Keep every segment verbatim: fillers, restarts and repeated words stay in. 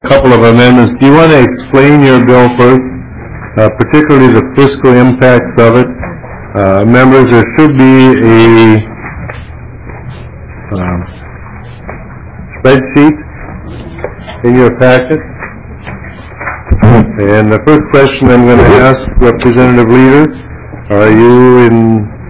couple of amendments. Do you want to explain your bill first, uh, particularly the fiscal impacts of it? Uh, members, there should be a um, spreadsheet in your packet. And the first question I'm going to ask Representative Leader, are you in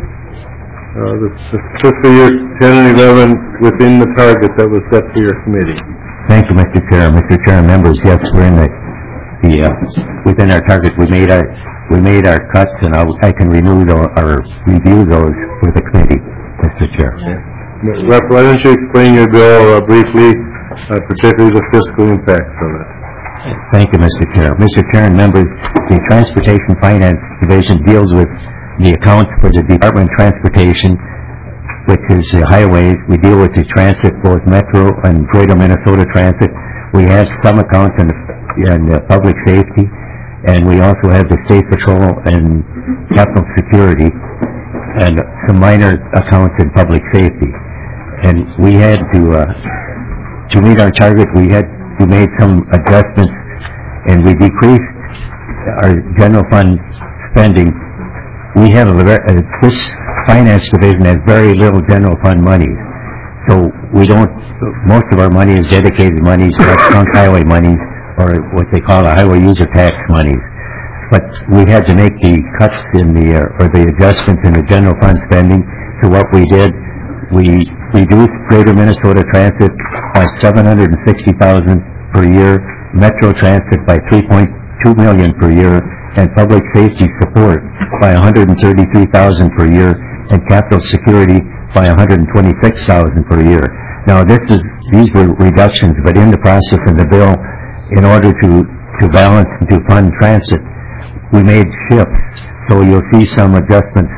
uh, the fiscal year ten and eleven within the target that was set for your committee? Thank you, Mister Chair. Mister Chair and members, yes, we're in the, the uh, within our target. We made our we made our cuts, and I'll, I can renew those, or review those with the committee, Mister Chair. Yeah. Rep, why don't you explain your bill uh, briefly, uh, particularly the fiscal impacts of it? Thank you, Mister Chair. Mister Chair and members, the Transportation Finance Division deals with the accounts for the Department of Transportation, which is the highways. We deal with the transit, both Metro and Greater Minnesota Transit. We have some accounts in, in uh, public safety, and we also have the State Patrol and Capital Security, and some minor accounts in public safety. And we had to, uh, to meet our target, we had we made some adjustments, and we decreased our general fund spending. We have a, uh, this finance division has very little general fund money, so we don't. Most of our money is dedicated monies, like trunk highway monies, or what they call the highway user tax monies. But we had to make the cuts in the uh, or the adjustments in the general fund spending. So what we did, we reduced Greater Minnesota Transit by seven hundred sixty thousand dollars per year, Metro Transit by three point two million dollars per year, and Public Safety Support by one hundred thirty-three thousand dollars per year, and Capital Security by one hundred twenty-six thousand dollars per year. Now, this is these were reductions, but in the process of the bill, in order to to balance and to fund transit, we made shifts. So you'll see some adjustments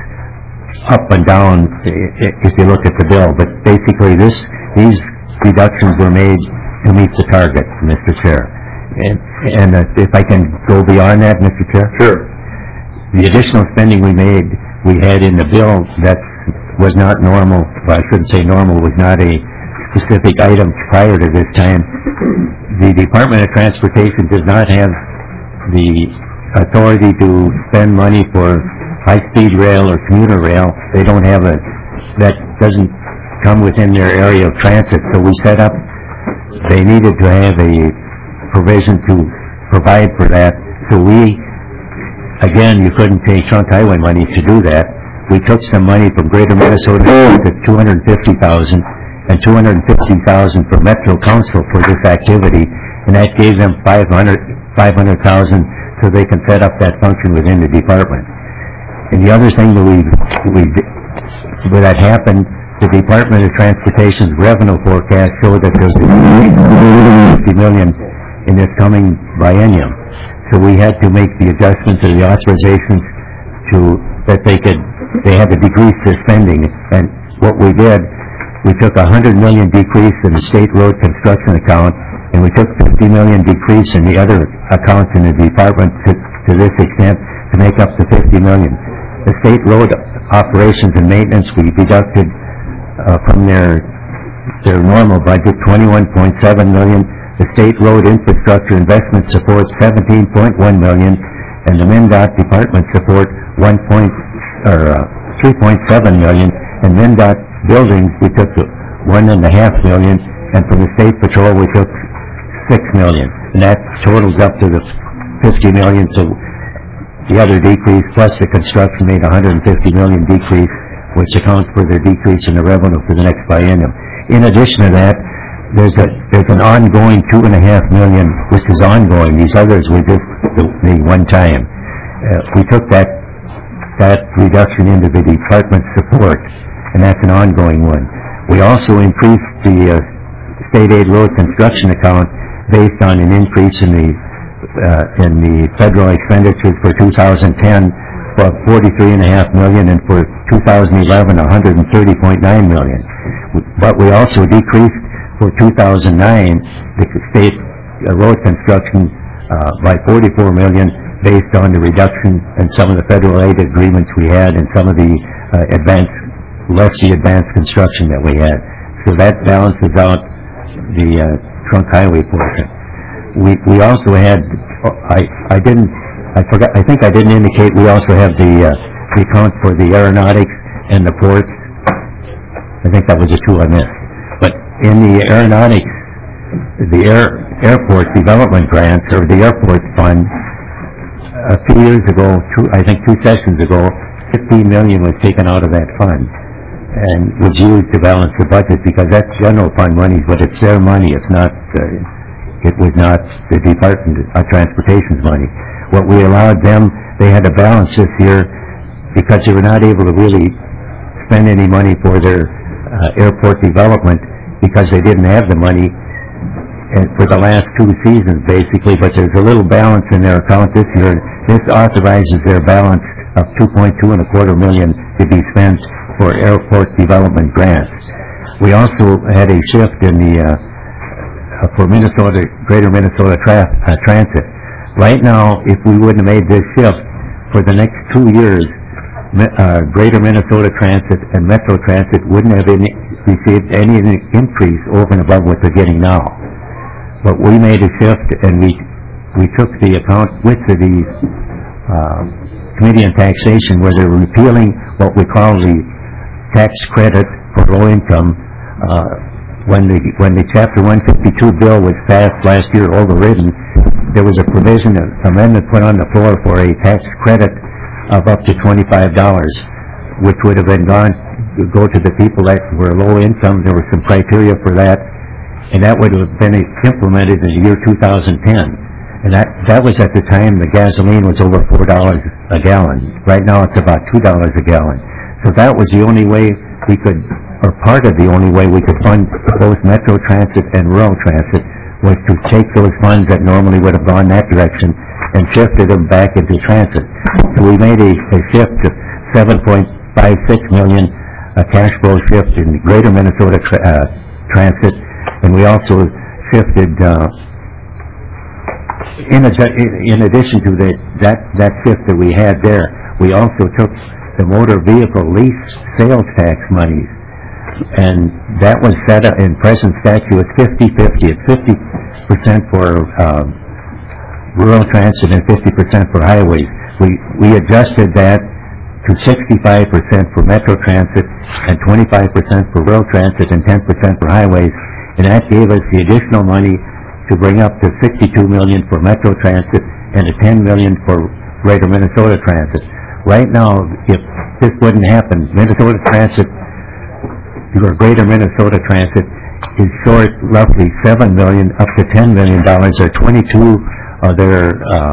up and down if you look at the bill. But basically, this these reductions were made to meet the target, Mister Chair. And, and uh, if I can go beyond that, Mister Chair? Sure. The additional spending we made, we had in the bill that was not normal, well, I shouldn't say normal, was not a specific item prior to this time. The Department of Transportation does not have the authority to spend money for high-speed rail or commuter rail. They don't have a, that doesn't come within their area of transit. So we set up, they needed to have a provision to provide for that. So we, again, you couldn't take trunk highway money to do that. We took some money from Greater Minnesota to two hundred fifty thousand dollars and two hundred fifty thousand dollars for Metro Council for this activity, and that gave them five hundred thousand dollars so they can set up that function within the department. And the other thing that we, we where that happened, the Department of Transportation's revenue forecast showed that there's fifty million dollars in this coming biennium. So we had to make the adjustments to the authorizations to that they could they had to decrease their spending. And what we did, we took a hundred million decrease in the state road construction account, and we took fifty million decrease in the other accounts in the department to, to this extent to make up the fifty million. The state road operations and maintenance, we deducted uh, from their their normal budget twenty-one point seven million. The state road infrastructure investment support seventeen point one million, and the MnDOT department support one point or uh, three point seven million. And MnDOT buildings we took one and a half million, and from the state patrol we took six million, and that totals up to the fifty million. So the other decrease plus the construction made one hundred fifty million decrease, which accounts for their decrease in the revenue for the next biennium. In addition to that, there's a there's an ongoing two and a half million, which is ongoing. These others were just the, the one time. Uh, we took that that reduction into the department support, and that's an ongoing one. We also increased the uh, state aid road construction account based on an increase in the uh, in the federal expenditures for two thousand ten for forty-three and a half million, and for two thousand eleven one hundred thirty point nine million. But we also decreased for two thousand nine the state uh, road construction uh, by forty-four million, based on the reduction in some of the federal aid agreements we had and some of the uh, advanced, less the advanced construction that we had. So that balances out the uh, trunk highway portion. we, we also had, I, I didn't, I forgot, I think I didn't indicate, we also have the, uh, the account for the aeronautics and the ports. I think that was the two I missed. But in the aeronautics, the air, airport development grants, or the airport fund, a few years ago, two, I think two sessions ago, fifteen million was taken out of that fund and was used to balance the budget, because that's general fund money, but it's their money. It's not, uh, it was not the Department of Transportation's money. What we allowed them, they had to balance this year because they were not able to really spend any money for their uh, airport development because they didn't have the money and for the last two seasons, basically, but there's a little balance in their account this year. This authorizes their balance of two point two and a quarter million to be spent for airport development grants. We also had a shift in the, uh, for Minnesota, Greater Minnesota tra- uh, Transit. Right now, if we wouldn't have made this shift, for the next two years, uh, Greater Minnesota Transit and Metro Transit wouldn't have any, received any increase over and above what they're getting now. But we made a shift, and we we took the account with the uh, Committee on Taxation, where they're repealing what we call the tax credit for low income. Uh, when the when the Chapter one fifty-two bill was passed last year, overridden, there was a provision, an amendment put on the floor for a tax credit of up to twenty-five dollars, which would have been gone to go to the people that were low income. There were some criteria for that. And that would have been implemented in the year two thousand ten. And that, that was at the time the gasoline was over four dollars a gallon. Right now it's about two dollars a gallon. So that was the only way we could, or part of the only way we could fund both Metro Transit and Rural Transit, was to take those funds that normally would have gone that direction and shifted them back into transit. So we made a, a shift of seven point five six million, a cash flow shift in Greater Minnesota tra- uh, Transit. And we also shifted, uh, in, a, in addition to the, that, that shift that we had there, we also took the motor vehicle lease sales tax monies, and that was set up in present statute. It's fifty fifty. It's fifty percent for uh, rural transit and fifty percent for highways. We, we adjusted that to sixty-five percent for Metro Transit and twenty-five percent for rural transit and ten percent for highways. And that gave us the additional money to bring up to sixty-two million dollars for Metro Transit and to ten million dollars for Greater Minnesota Transit. Right now, if this wouldn't happen, Minnesota Transit, or Greater Minnesota Transit, is short roughly seven million dollars up to ten million dollars, or twenty-two of their, uh,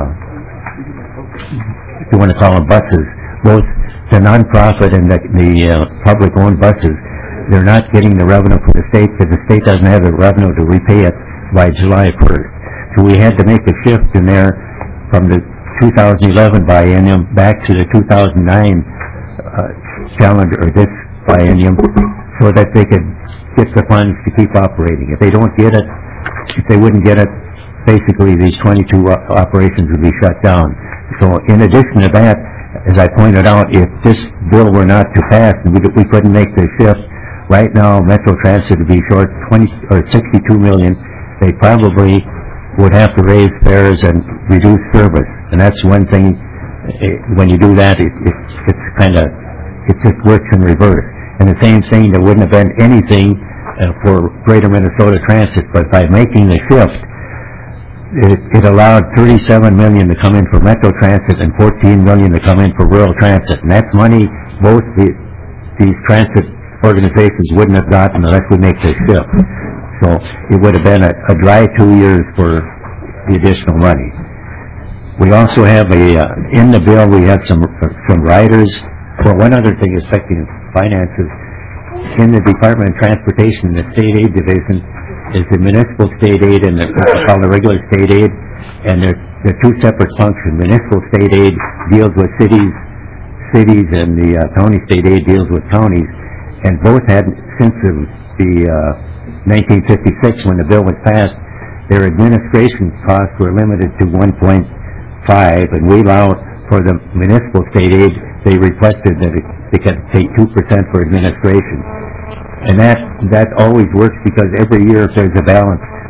if you want to call them buses, both the nonprofit and the, the uh, public-owned buses. They're not getting the revenue from the state because the state doesn't have the revenue to repay it by July first. So we had to make a shift in there from the two thousand eleven biennium back to the two thousand nine uh, calendar, or this biennium, so that they could get the funds to keep operating. If they don't get it, if they wouldn't get it, basically these twenty-two operations would be shut down. So in addition to that, as I pointed out, if this bill were not to pass and we, we couldn't make the shift, right now, Metro Transit would be short twenty or sixty-two million. They probably would have to raise fares and reduce service, and that's one thing. It, when you do that, it, it, it's kind of it just works in reverse. And the same thing, there wouldn't have been anything uh, for Greater Minnesota Transit, but by making the shift, it, it allowed thirty-seven million to come in for Metro Transit and fourteen million to come in for Rural Transit, and that's money both the, these transit organizations wouldn't have gotten unless we make this shift. So it would have been a, a dry two years for the additional money. We also have a, uh, in the bill we have some uh, some riders. Well, one other thing affecting finances, in the Department of Transportation, the State Aid Division, is the municipal state aid and the, what's called the regular state aid, and they're, they're two separate functions. Municipal state aid deals with cities, cities, and the uh, county state aid deals with counties. And both had, since the, the uh, nineteen fifty-six, when the bill was passed, their administration costs were limited to one point five, and we allowed for the municipal state aid, they requested that it, they could take two percent for administration. And that, that always works, because every year if there's a balance,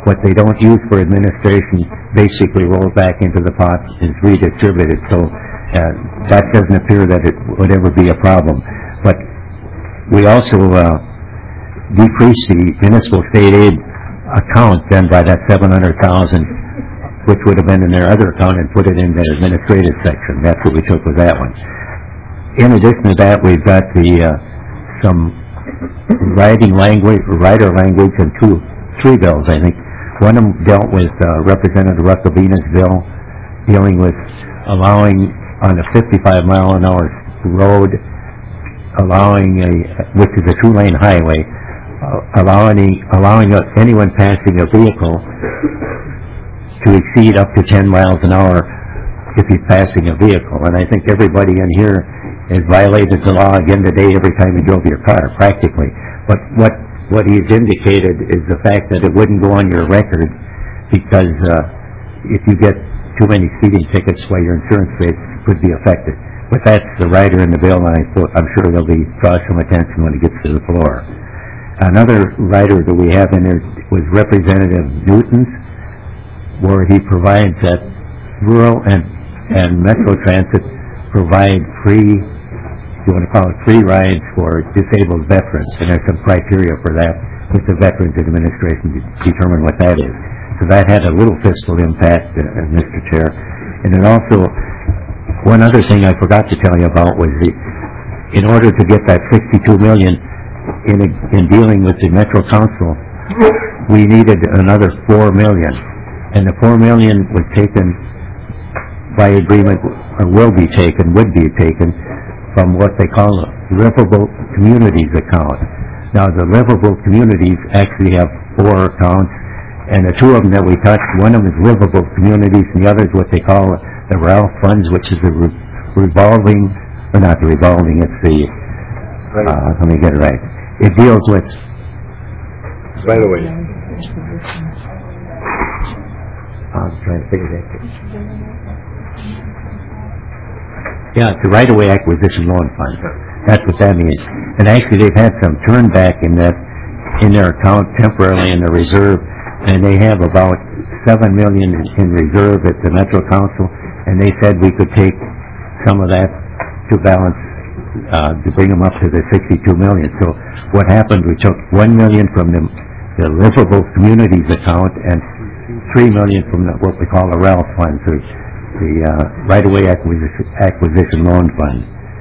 what they don't use for administration basically rolls back into the pot and is redistributed. So uh, that doesn't appear that it would ever be a problem. But we also uh, decreased the municipal state aid account then by that seven hundred thousand, which would have been in their other account, and put it in the administrative section. That's what we took with that one. In addition to that, we've got the uh, some writing language, writer language, and two, three bills, I think. One of them dealt with uh, Representative Ruckabina's bill, dealing with allowing on a fifty-five mile an hour road, allowing a, which is a two-lane highway, uh, allowing allowing anyone passing a vehicle to exceed up to ten miles an hour if he's passing a vehicle. And I think everybody in here has violated the law again today every time you drove your car, practically. But what what he's indicated is the fact that it wouldn't go on your record because uh, if you get too many speeding tickets, why your insurance rates could be affected. But that's the writer in the bill, and I thought, I'm sure there'll be draw some attention when it gets to the floor. Another writer that we have in there was Representative Newton's, where he provides that rural and, and Metro Transit provide free, if you want to call it free rides for disabled veterans, and there's some criteria for that with the Veterans Administration to determine what that is. So that had a little fiscal impact, uh, Mister Chair. And then also, one other thing I forgot to tell you about was the, in order to get that sixty-two million in, a, in dealing with the Metro Council, we needed another four million. And the four million was taken by agreement, or will be taken, would be taken, from what they call a livable communities account. Now, the livable communities actually have four accounts, and the two of them that we touched, one of them is livable communities, and the other is what they call the Ralph funds, which is the re revolving, or not the revolving, it's the, uh, let me get it right. It deals with... Right away. I'm trying to figure that out. Yeah, it's a right-of-way acquisition loan fund. That's what that means. And actually, they've had some turn back in that, in their account temporarily in the reserve, and they have about seven million in, in reserve at the Metro Council, and they said we could take some of that to balance, uh, to bring them up to the sixty-two million. So what happened, we took one million from the, the livable communities account and three million from the, what we call the Ralph fund, so the uh, right-of-way acquisition, acquisition loan fund.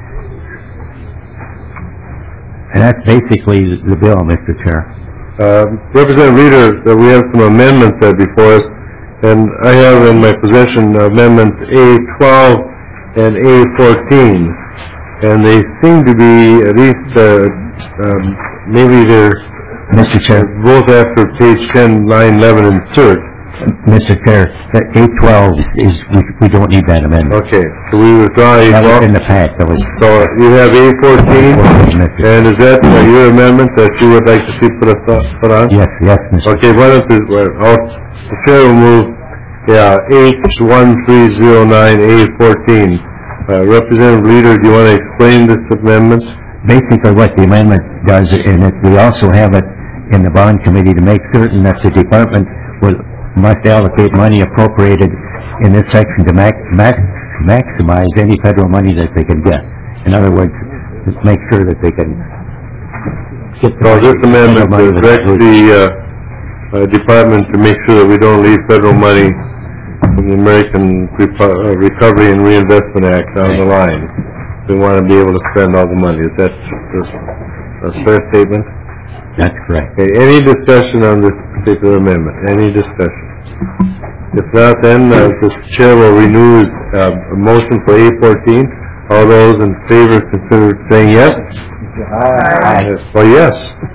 And that's basically the bill, Mister Chair. Uh, Representative Reader, uh, we have some amendments there before us, and I have in my possession amendments A twelve and A fourteen, and they seem to be at least, uh, um, maybe they're Mister Chair. both after page ten, line eleven insert. Mister Chair, that A twelve is, we, we don't need that amendment. Okay, so we withdraw A That was twelve. in the pack, that was... So you have A fourteen, and is that uh, your amendment that you would like to see put, a th put on? Yes, yes, Mister Okay, why don't we, well, I'll, the chair will move, yeah, H one three zero nine A fourteen. Uh, Representative Leader, do you want to explain this amendment? Basically what the amendment does, and it, we also have it in the bond committee to make certain that the department will, must allocate money appropriated in this section to max, max, maximize any federal money that they can get. In other words, just make sure that they can get the So this amendment directs the uh, uh, department to make sure that we don't leave federal money from the American Repo uh, Recovery and Reinvestment Act on the line. We want to be able to spend all the money. Is that a fair statement? That's correct. Okay, any discussion on this particular amendment? Any discussion? If not, then uh, the chair will renew his uh, motion for A fourteen. All those in favor consider saying yes? Aye. Well, yes.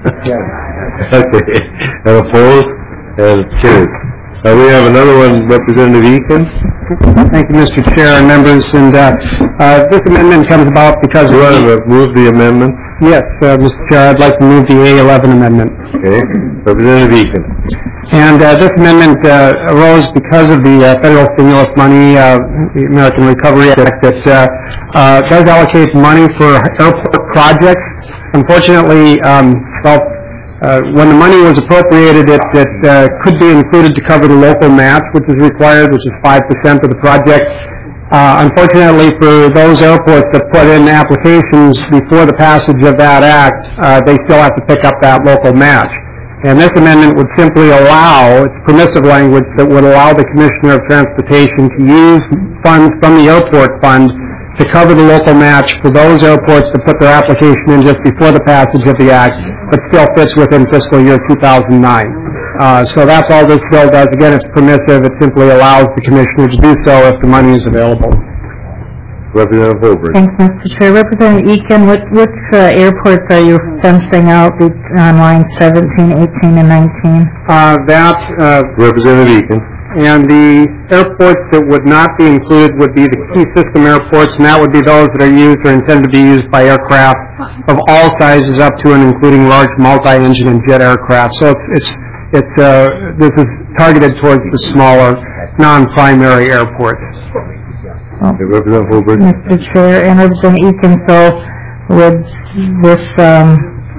Okay. And opposed? And carried. Uh, we have another one, Representative Eakins. Thank you, Mister Chair and members. And uh, uh, this amendment comes about because You of want the, to move the amendment? yes, uh, Mister Chair, I'd like to move the A eleven amendment. Okay. Representative Eakins. And uh, this amendment uh, arose because of the uh, federal stimulus money, uh, the American Recovery Act, that uh, uh, does allocate money for airport projects. Unfortunately, um, well, uh, when the money was appropriated, it, it uh, could be included to cover the local match, which is required, which is five percent of the project. Uh, unfortunately, for those airports that put in applications before the passage of that act, uh, they still have to pick up that local match. And this amendment would simply allow, it's permissive language that would allow the Commissioner of Transportation to use funds from the airport fund to cover the local match for those airports that put their application in just before the passage of the act, but still fits within fiscal year two thousand nine. Uh, so that's all this bill does. Again, it's permissive. It simply allows the Commissioner to do so if the money is available. Representative Holbrook. Thanks, Mister Chair. Representative Eakin, what, which uh, airports are you fencing out be- on lines seventeen, eighteen, and nineteen? Uh, that, uh, Representative Eakin. and the airports that would not be included would be the key system airports, and that would be those that are used or intended to be used by aircraft of all sizes up to and including large multi-engine and jet aircraft. So it's, it's, it's uh, this is targeted towards the smaller, non-primary airports. Okay, Representative Holbrook. Mister Chair, and Representative Eakin, so would this um,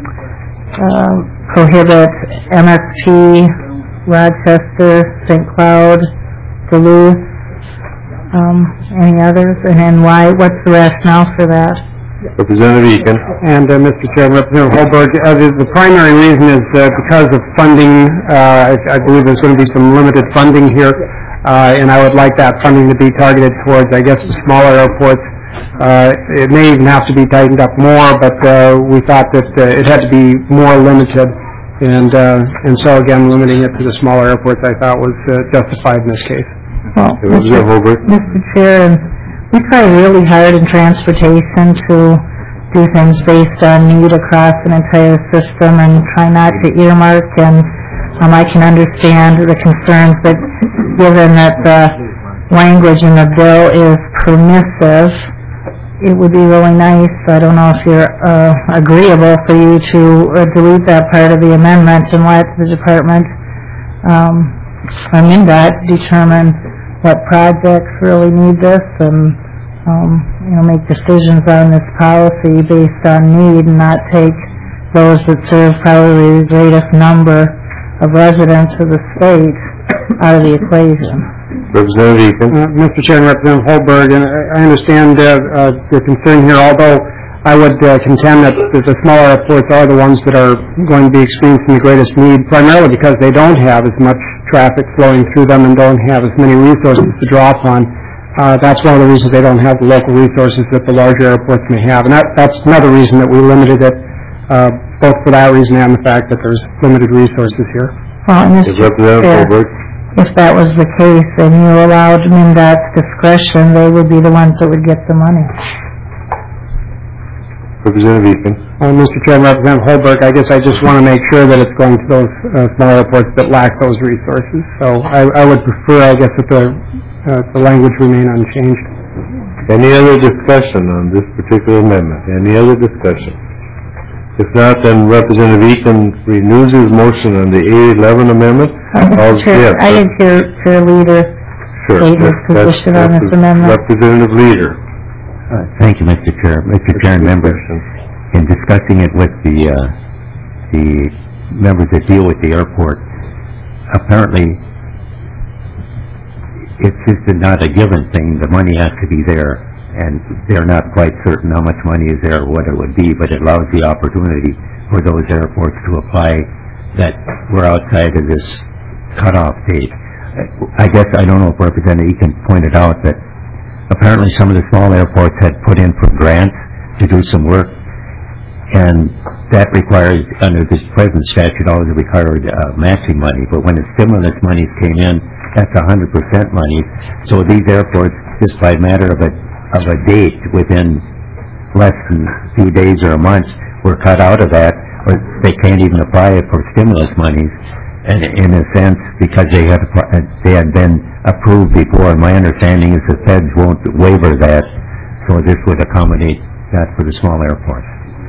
uh, prohibit M S P, Rochester, Saint Cloud, Duluth, um, any others? And then why, what's the rationale for that? Representative Eakin. And, uh, Mister Chair, Representative Holberg, uh, the, the primary reason is uh, because of funding. Uh, I, I believe there's going to be some limited funding here, uh, and I would like that funding to be targeted towards, I guess, the smaller airports. Uh, it may even have to be tightened up more, but uh, we thought that uh, it had to be more limited. And uh, and so, again, limiting it to the smaller airports I thought was uh, justified in this case. Well, Representative Holbrook. Mister Chair, and we try really hard in transportation to do things based on need across an entire system and try not to earmark, and um, I can understand the concerns, but given that the language in the bill is permissive, it would be really nice, I don't know if you're uh, agreeable for you to uh, delete that part of the amendment and let the department, um, I mean, that determine what projects really need this and, um, you know, make decisions on this policy based on need and not take those that serve probably the greatest number of residents of the state out of the equation. Representative Eakin. Uh, Mister Chair and Representative Holberg, and I understand uh, uh, your concern here, although I would uh, contend that the smaller airports are the ones that are going to be experiencing the greatest need, primarily because they don't have as much traffic flowing through them and don't have as many resources to draw upon. Uh, that's one of the reasons they don't have the local resources that the larger airports may have. And that, that's another reason that we limited it, uh, both for that reason and the fact that there's limited resources here. Well, Mister Representative Chair, Holbrook. if that was the case and you allowed MnDOT's discretion, they would be the ones that would get the money. Representative Eakin. Uh, Mister Chair and Representative Holberg, I guess I just want to make sure that it's going to those uh, smaller airports that lack those resources. So I, I would prefer, I guess, that the, uh, the language remain unchanged. Any other discussion on this particular amendment? Any other discussion? If not, then Representative Eakin renews his motion on the A eleven amendment. Uh, All- Mister Chair, yes, I did hear Chair Leader Sure. state his That's- that's- position on that's this amendment. Representative Leader. Uh, Thank you, Mister Chair. Mister Chair and members, in discussing it with the, uh, the members that deal with the airport, apparently it's just not a given thing. The money has to be there, and they're not quite certain how much money is there or what it would be, but it allows the opportunity for those airports to apply that were outside of this cutoff date. I guess, I don't know if Representative Eakin pointed out that apparently some of the small airports had put in for grants to do some work, and that requires, under this present statute, always required uh, matching money, but when the stimulus monies came in, that's one hundred percent money. So these airports, just by matter of a, of a date, within less than a few days or a month, were cut out of that, or they can't even apply for stimulus monies. And in a sense, because they had they had been approved before, and my understanding is the feds won't waiver that, so this would accommodate that for the small airports.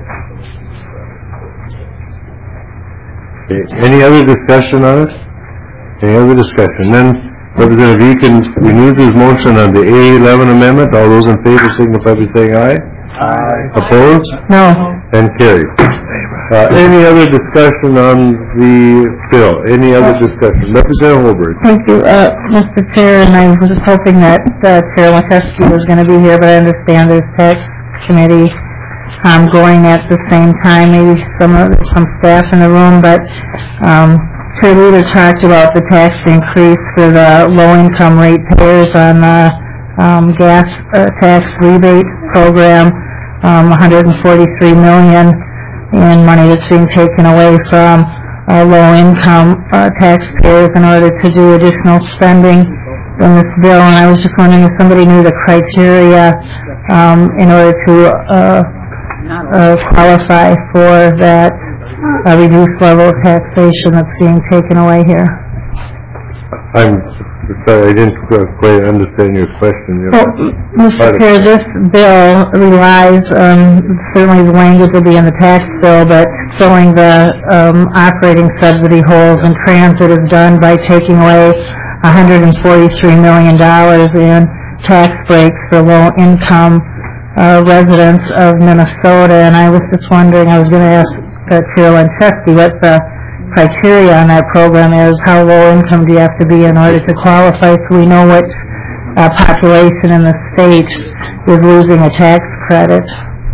Okay. Any other discussion on it? Any other discussion? Then Representative Eakin renews his motion on the A eleven amendment. All those in favor signify by saying aye. Aye. Opposed? No. And carried. Uh, any other discussion on the bill? Any other discussion? Representative Holberg. Thank you, uh, Mister Chair, and I was just hoping that, uh, Chair Wachowski was gonna be here, but I understand there's tax committee, um, going at the same time, maybe some, of some staff in the room, but, um, Chair Leader talked about the tax increase for the low-income ratepayers on the, um, gas, uh, tax rebate program, um, one hundred forty-three million dollars in money that's being taken away from uh, low-income uh, taxpayers in order to do additional spending in this bill. And I was just wondering if somebody knew the criteria um, in order to uh, uh, qualify for that uh, reduced level of taxation that's being taken away here. I'm sorry, I didn't quite understand your question. Well, Mister Chair, this bill relies, um, certainly the language will be in the tax bill, but filling the um, operating subsidy holes in transit is done by taking away one hundred forty-three million dollars in tax breaks for low-income uh, residents of Minnesota. And I was just wondering, I was going to ask uh, Chair Lancheski what the criteria on that program is. How low income do you have to be in order to qualify, so we know what uh, population in the state is losing a tax credit?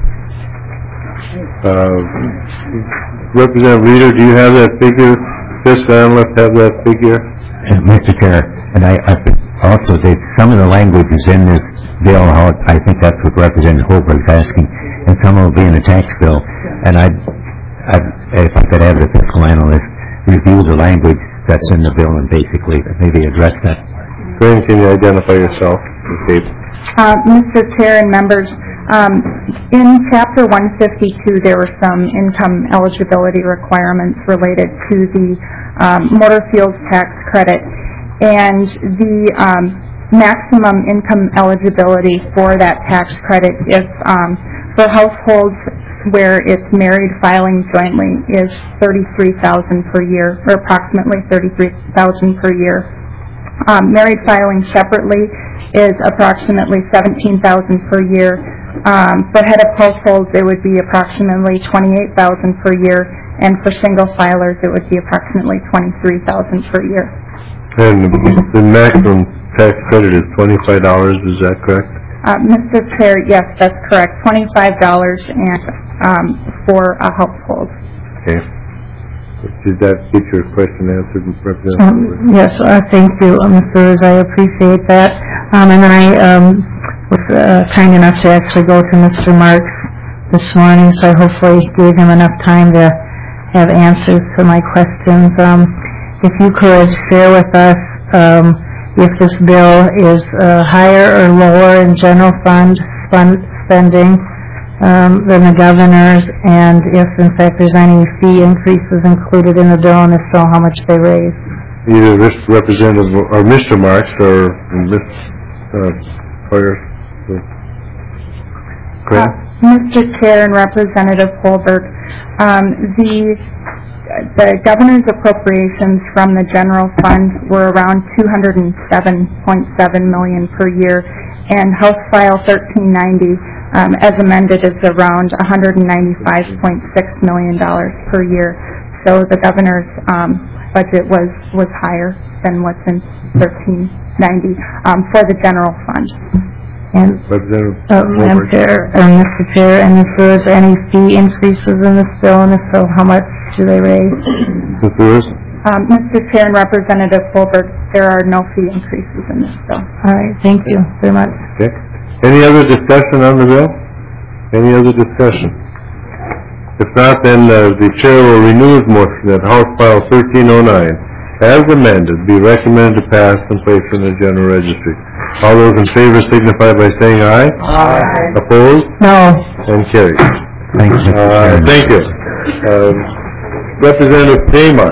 Uh, Representative Reeder, do you have that figure? Fiscal analyst have that figure? Uh, Mister Chair, and I, I think also that some of the language is in this bill, how I think that's what Representative Holberg is asking, and some will be in the tax bill. And I, if I could have the fiscal analyst review the language that's in the bill and basically maybe address that. Graham, can you identify yourself? Okay. Uh, Mister Chair and members, um, in Chapter one fifty-two there were some income eligibility requirements related to the um, motor fuels tax credit, and the um, maximum income eligibility for that tax credit if um, for households where it's married filing jointly is thirty-three thousand dollars per year, or approximately thirty-three thousand dollars per year. Um, married filing separately is approximately seventeen thousand dollars per year. Um, for head of households, it would be approximately twenty-eight thousand dollars per year, and for single filers, it would be approximately twenty-three thousand dollars per year. And the maximum tax credit is twenty-five dollars, is that correct? Uh, Mister Chair, yes, that's correct. twenty-five dollars and um, for a household. Okay. Did that get your question answered, Representative? Um, yes, uh, thank you, uh, Mister Rose. I appreciate that. Um, and then I um, was uh, kind enough to actually go to Mister Marks this morning, so I hopefully gave him enough time to have answers to my questions. Um, if you could share with us um, if this bill is uh, higher or lower in general fund, fund spending um, than the governor's, and if in fact there's any fee increases included in the bill, and if so, how much they raise. Either Representative or Mister Marks or Miz Uh, Fire. Uh, Mister Chair and Representative Holberg, um, the the governor's appropriations from the general fund were around two hundred seven point seven million dollars per year, and House File thirteen ninety, um, as amended, is around one hundred ninety-five point six million dollars per year. So the governor's um, budget was was higher than what's in thirteen ninety um, for the general fund. And Representative uh, Madam Chair, uh, Mister Chair, and if there's any fee increases in this bill, and if so, how much do they raise? Mister Lewis? Um, Mister Chair and Representative Holberg, there are no fee increases in this bill. All right, thank you very much. Okay. Any other discussion on the bill? Any other discussion? If not, then uh, the chair will renew his motion that House File thirteen oh nine, as amended, be recommended to pass and place in the general registry. All those in favor signify by saying aye. Aye. Opposed? No. And carried. Thank you, Mister Uh, Chairman. thank you. Uh, Representative Damar.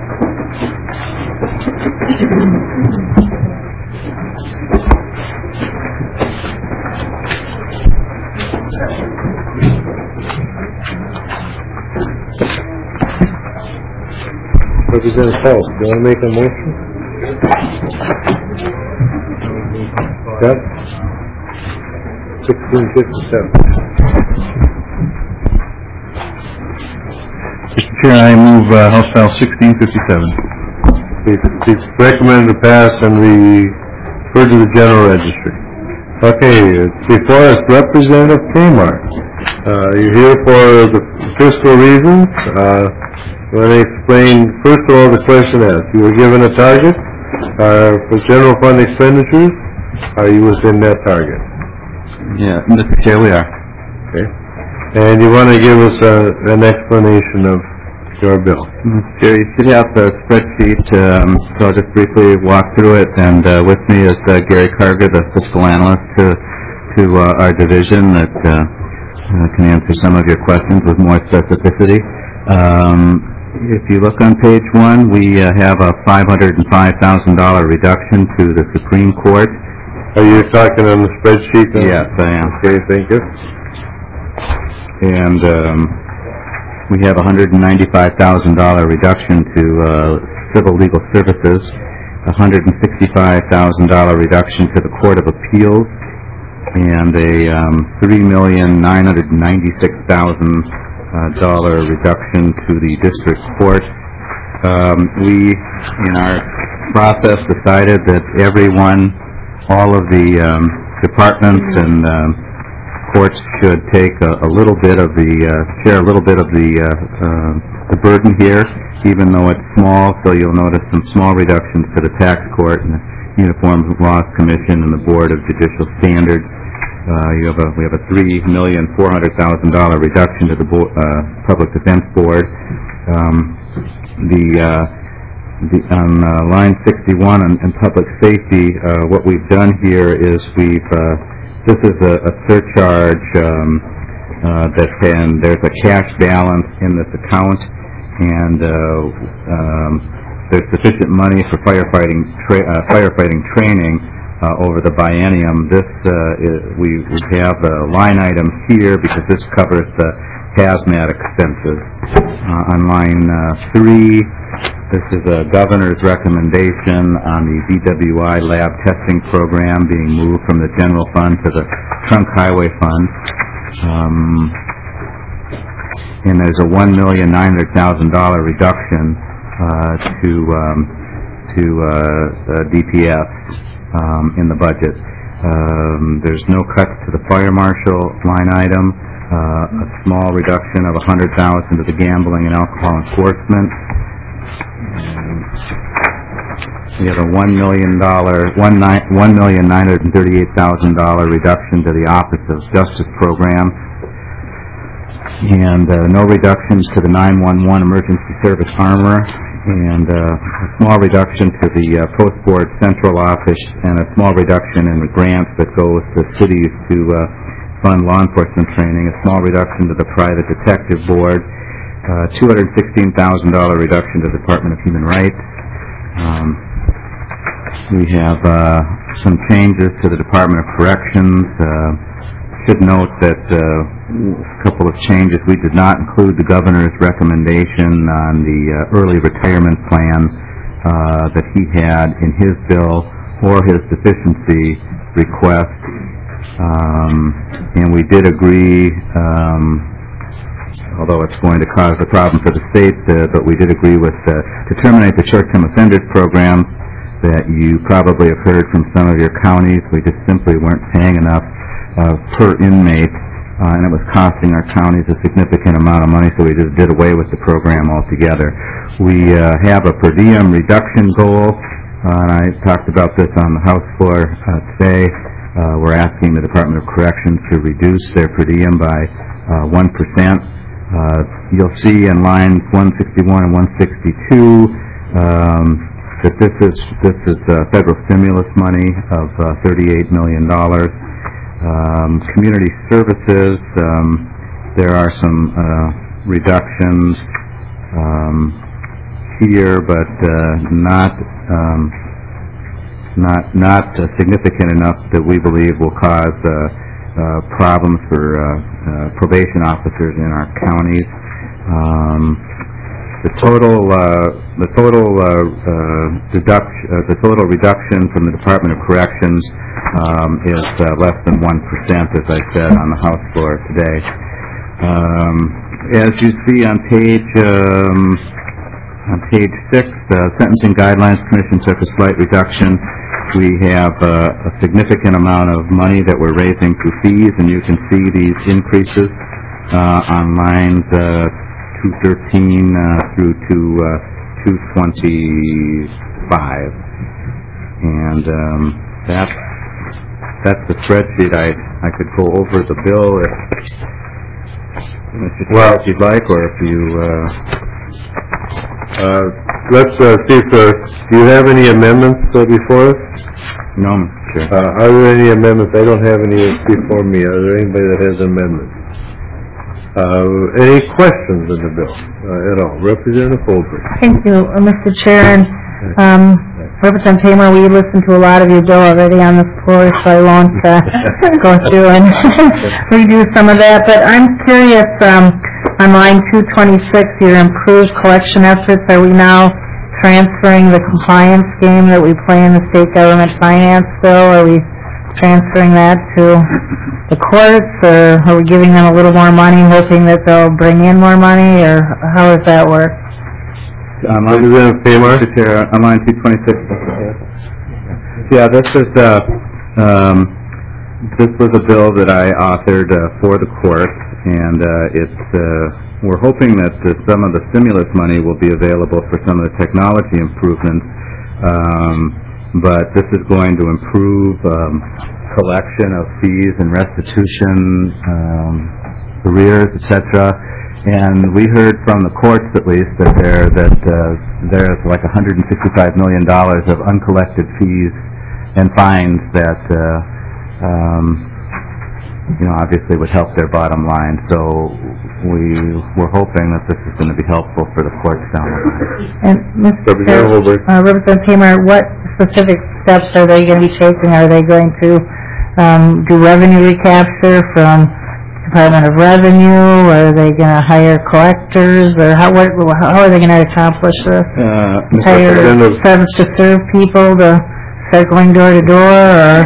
Representative Paul, do you want to make a motion? Yep. sixteen fifty-seven. Mister Chair, I move uh, House File sixteen fifty-seven. It's recommended to pass and refer to the general registry. Okay, it's before us, Representative Kmart. Uh, you're here for the fiscal reasons. Uh, let me explain, first of all, the question asked. You were given a target uh, for general fund expenditures. Are you within that target? Yeah, Mister Chair, we are. Okay. And you want to give us a, an explanation of your bill? Mister Chair, you should have the spreadsheet, um, so I'll just briefly walk through it. And uh, with me is uh, Gary Carger, the fiscal analyst to, to uh, our division that uh, uh, can answer some of your questions with more specificity. Um, if you look on page one, we uh, have a five hundred five thousand dollars reduction to the Supreme Court. Are you talking on the spreadsheet now? Yes, I am. Okay, thank you. And um, we have a one hundred ninety-five thousand dollars reduction to uh, civil legal services, a one hundred sixty-five thousand dollars reduction to the Court of Appeals, and a um, three million nine hundred ninety-six thousand dollars uh, reduction to the district court. Um, we, in our process, decided that everyone, all of the um, departments and um, courts should take a, a little bit of the, uh, share a little bit of the, uh, uh, the burden here, even though it's small. So you'll notice some small reductions to the tax court and the Uniform Laws Commission and the Board of Judicial Standards. Uh, you have a, we have a three million four hundred thousand dollars reduction to the bo uh, Public Defense Board. Um, the, uh, the on uh, line sixty-one in, in public safety, uh, what we've done here is we've uh, this is a, a surcharge um, uh, that can, there's a cash balance in this account, and uh, um, there's sufficient money for firefighting tra uh, firefighting training uh, over the biennium. This uh, is, we, we have a line item here because this covers the hazmat expenses. Uh, on line uh, three, this is a governor's recommendation on the D W I lab testing program being moved from the general fund to the trunk highway fund. Um, and there's a one million nine hundred thousand dollars reduction uh, to um, to uh, uh, D P S um, in the budget. Um, there's no cuts to the fire marshal line item. Uh, a small reduction of one hundred thousand dollars to the gambling and alcohol enforcement. We have a one million dollar, one nine, one million nine hundred thirty-eight thousand dollar reduction to the Office of Justice program, and uh, no reductions to the nine one one Emergency Service Armor, and uh, a small reduction to the uh, Post Board Central Office, and a small reduction in the grants that goes to cities to uh, fund law enforcement training, a small reduction to the Private Detective Board, uh, two hundred sixteen thousand dollars reduction to the Department of Human Rights. Um, we have uh, some changes to the Department of Corrections. Uh, should note that uh, a couple of changes. We did not include the governor's recommendation on the uh, early retirement plan uh, that he had in his bill or his deficiency request. Um, and we did agree, um, although it's going to cause a problem for the state, uh, but we did agree with uh, to terminate the short-term offenders program that you probably have heard from some of your counties. We just simply weren't paying enough uh, per inmate, uh, and it was costing our counties a significant amount of money, so we just did away with the program altogether. We uh, have a per diem reduction goal, uh, and I talked about this on the House floor uh, today. Uh, we're asking the Department of Corrections to reduce their per diem by uh, one percent. Uh, you'll see in lines one sixty-one and one sixty-two um, that this is this is uh, federal stimulus money of uh, thirty-eight million dollars. Um, community services, um, there are some uh, reductions um, here, but uh, not um, not not uh, significant enough that we believe will cause uh, uh, problems for uh, uh, probation officers in our counties. Um, the total uh, the total uh, uh, deduction uh, the total reduction from the Department of Corrections um, is uh, less than one percent, as I said, on the House floor today. Um, as you see on page um, on page six, the Sentencing Guidelines Commission took a slight reduction. We have uh, a significant amount of money that we're raising through fees, and you can see these increases uh, on lines uh, two thirteen uh, through to uh, two twenty-five. And um, that's, that's the spreadsheet. I I could go over the bill if, if, Well, if you'd like, or if you... Uh, Uh, let's, uh, see if, uh, do you have any amendments uh, before us? no, Mister Chair. Uh, are there any amendments? I don't have any before me. Are there anybody that has amendments? Uh, any questions in the bill, uh, at all? Representative Holbrook. Thank you, uh, Mister Chair, and um, Representative Hamer, we listened to a lot of your bill already on the floor, so I won't uh, go through and redo some of that, but I'm curious, um, on line two twenty-six, your improved collection efforts, are we now transferring the compliance game that we play in the state government finance bill? Are we transferring that to the courts, or are we giving them a little more money, hoping that they'll bring in more money, or how does that work? On line, Representative Pamar? Mister Chair, on line two twenty-six. Yeah, this is, uh, um, this was a bill that I authored uh, for the court, and uh, it's, uh, we're hoping that uh, some of the stimulus money will be available for some of the technology improvements, um, but this is going to improve um, collection of fees and restitution, um, arrears, et cetera. And we heard from the courts, at least, that there that uh, there's like one hundred fifty-five million dollars of uncollected fees and fines that, uh, um, you know, obviously would help their bottom line. So we we're hoping that this is going to be helpful for the courts down the line. And Mister Representative Holbrook. Uh, Representative Hamer, what specific steps are they going to be taking? Are they going to um, do revenue recapture from Department of Revenue? Are they going to hire collectors, or how what, how are they going to accomplish this? Uh, Hire Representative- service to serve people to start going door to door, or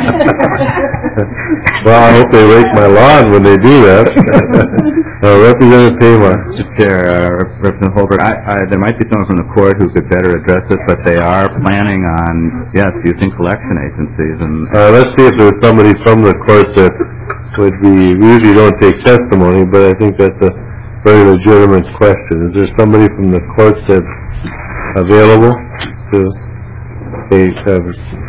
Well, I hope they rake my lawn when they do that. uh, Representative Pamar. Mister Chair, uh, Representative Holbrook, I, I, there might be someone from the court who could better address this, but they are planning on, yes, using collection agencies, and Uh, let's see if there's somebody from the court that would be, we usually don't take testimony, but I think that's a very legitimate question. Is there somebody from the court that's available to take, uh,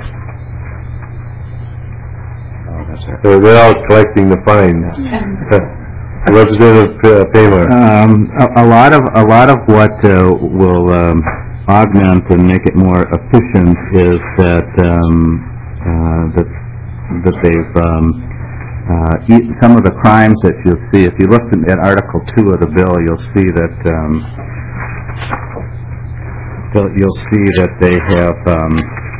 uh, without collecting the fines? Representative uh, Pamar. Um, a, a lot of a lot of what uh, will um, augment and make it more efficient is that um, uh, that that they've um, uh, e- some of the crimes that you'll see. If you look at, at Article Two of the bill, you'll see that um, you'll, you'll see that they have. Um,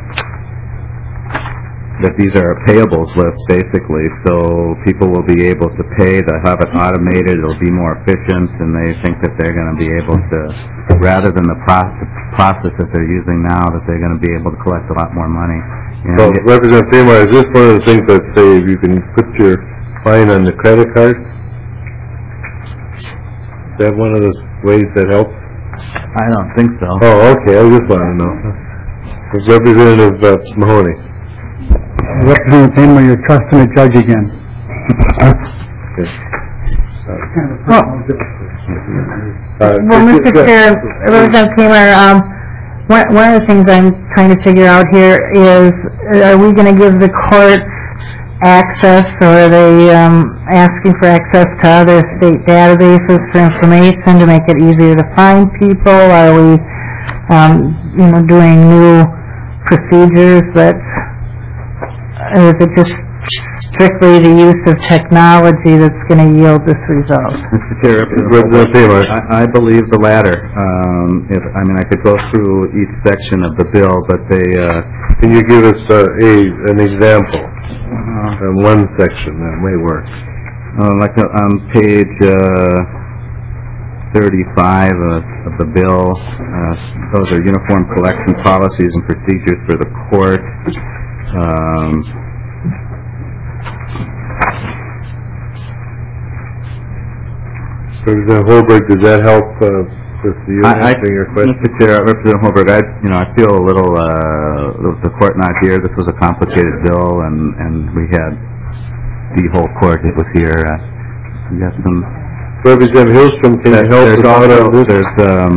that these are a payables list, basically, so people will be able to pay, they'll have it automated, it'll be more efficient, and they think that they're going to be able to, rather than the process, process that they're using now, that they're going to be able to collect a lot more money. And Well, it- Representative Pamar, is this one of the things that say you can put your fine on the credit card? Is that one of the ways that helps? I don't think so. Oh, okay, I just want to know. Representative uh, Mahoney. Representative Payne, you're trusting a judge again. well, Uh, well, Mister good. Chair, Representative Hamer, um, one, one of the things I'm trying to figure out here is, are we going to give the courts access, or are they um, asking for access to other state databases for information to make it easier to find people? Are we, um, you know, doing new procedures that, or is it just strictly the use of technology that's going to yield this result? Mister Chair, Representative Pamar. I, I believe the latter. Um, if, I mean, I could go through each section of the bill, but they, uh, Can you give us uh, a, an example, uh, in one section that may work? Uh, like uh, on page uh, thirty-five uh, of the bill, uh, those are uniform collection policies and procedures for the court. Um, Representative Holberg, does that help, uh, with you I, I, answering your question? Mister Chair, Representative Holberg, I, you know, I feel a little, uh, with the court not here, this was a complicated bill, and, and we had the whole court, it was here, uh, we got some... Representative Hillstrom, can you help There's us out also, on this? there's, um...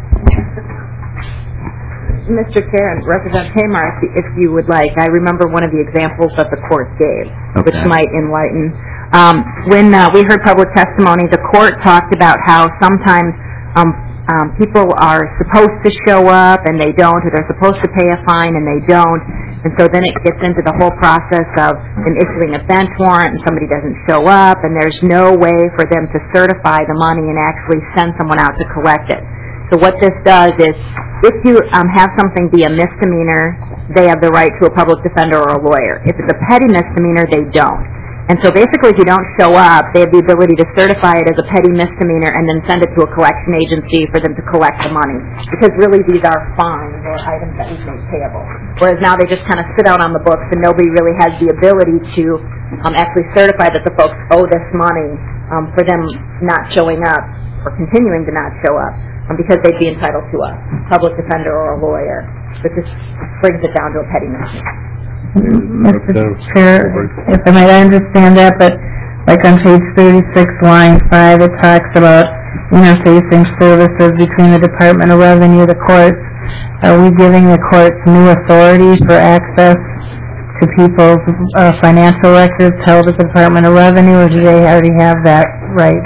Mister Chair and Representative Tamar, if, if you would like, I remember one of the examples that the court gave, which Okay. might enlighten. Um, when uh, we heard public testimony, the court talked about how sometimes um, um, people are supposed to show up and they don't, or they're supposed to pay a fine and they don't, and so then it gets into the whole process of them issuing a bench warrant and somebody doesn't show up, and there's no way for them to certify the money and actually send someone out to collect it. So what this does is, if you um, have something be a misdemeanor, they have the right to a public defender or a lawyer. If it's a petty misdemeanor, they don't. And so basically, if you don't show up, they have the ability to certify it as a petty misdemeanor and then send it to a collection agency for them to collect the money. Because really, these are fines or items that we've made payable. Whereas now they just kind of sit out on the books and nobody really has the ability to um, actually certify that the folks owe this money um, for them not showing up or continuing to not show up. Because they'd be entitled to a public defender or a lawyer. But this brings it down to a petty misdemeanor. Mister Chair, if I might, I understand that, but like on page thirty-six, line five, it talks about interfacing services between the Department of Revenue, the courts. Are we giving the courts new authorities for access to people's uh, financial records held at the Department of Revenue, or do they already have that right?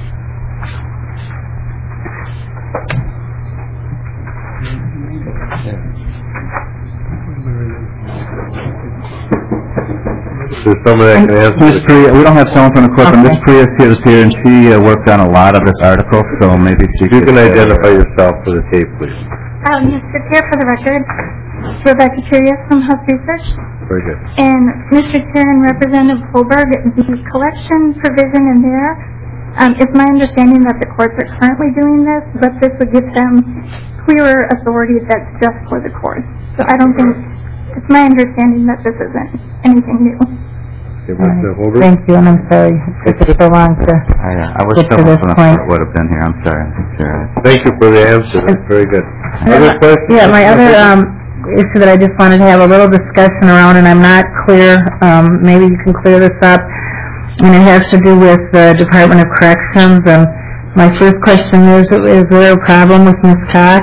There's someone that can answer Miz this. Priya, we don't have someone from the court, but Miz Priya is here, and she uh, worked on a lot of this article, so maybe she You could... can identify yourself for the tape, please. Um, Mister Chair, for the record, Rebecca Curious from Health Research. Very good. And Mister Chair and Representative Holberg, the collection provision in there, um, it's my understanding that the courts are currently doing this, but this would give them clearer authority that's just for the courts. So I don't think, it's my understanding that this isn't anything new. Okay, Mister Holbert? Thank you, and I'm sorry it took so long to... I, uh, I was Get to still this hoping the point. court would have been here, I'm sorry. Sure. Thank you for the answer. That's very good. Other questions? Yeah, my other um, issue that I just wanted to have a little discussion around, and I'm not clear, um, maybe you can clear this up, and it has to do with the Department of Corrections. And my first question is, is there a problem with Miz Cox?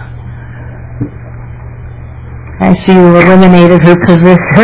I see you eliminated her position.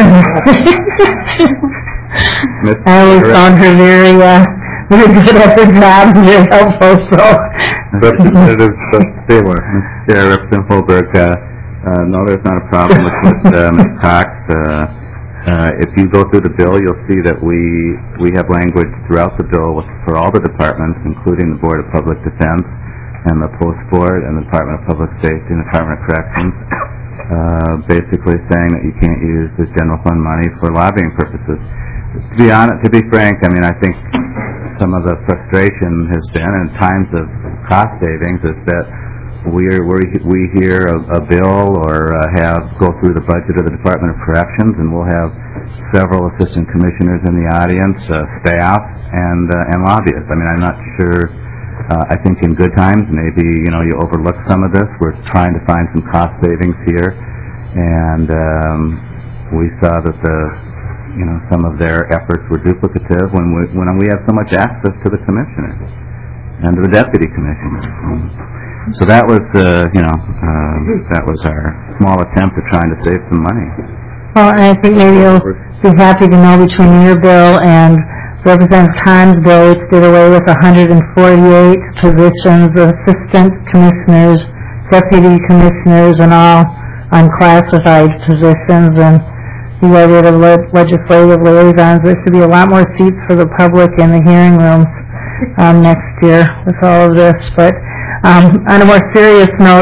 I always found her very, uh, very good at her job and very helpful, so... Representative Seymour. Yeah, Representative Holberg, uh, uh, no, there's not a problem with, with uh, Miz Cox. Uh, uh, if you go through the bill, you'll see that we we have language throughout the bill with, for all the departments, including the Board of Public Defense and the Post Board and the Department of Public Safety and the Department of Corrections, uh, basically saying that you can't use the general fund money for lobbying purposes. To be honest, to be frank, I mean, I think some of the frustration has been, in times of cost savings, is that we're, we're, we hear a, a bill or uh, have go through the budget of the Department of Corrections, and we'll have several assistant commissioners in the audience, uh, staff, and uh, and lobbyists. I mean, I'm not sure. Uh, I think in good times, maybe you know you overlook some of this. We're trying to find some cost savings here, and um, we saw that the you know some of their efforts were duplicative when we when we have so much access to the commissioners and to the deputy commissioners. So that was, uh, you know, uh, that was our small attempt at trying to save some money. Well, and I think maybe you'll be happy to know between your bill and Representative Khan's bill, which did away with one hundred forty-eight positions of assistant commissioners, deputy commissioners, and all unclassified positions, and you got rid of le- legislative liaisons. There should be a lot more seats for the public in the hearing rooms um, next year with all of this. But um, on a more serious note,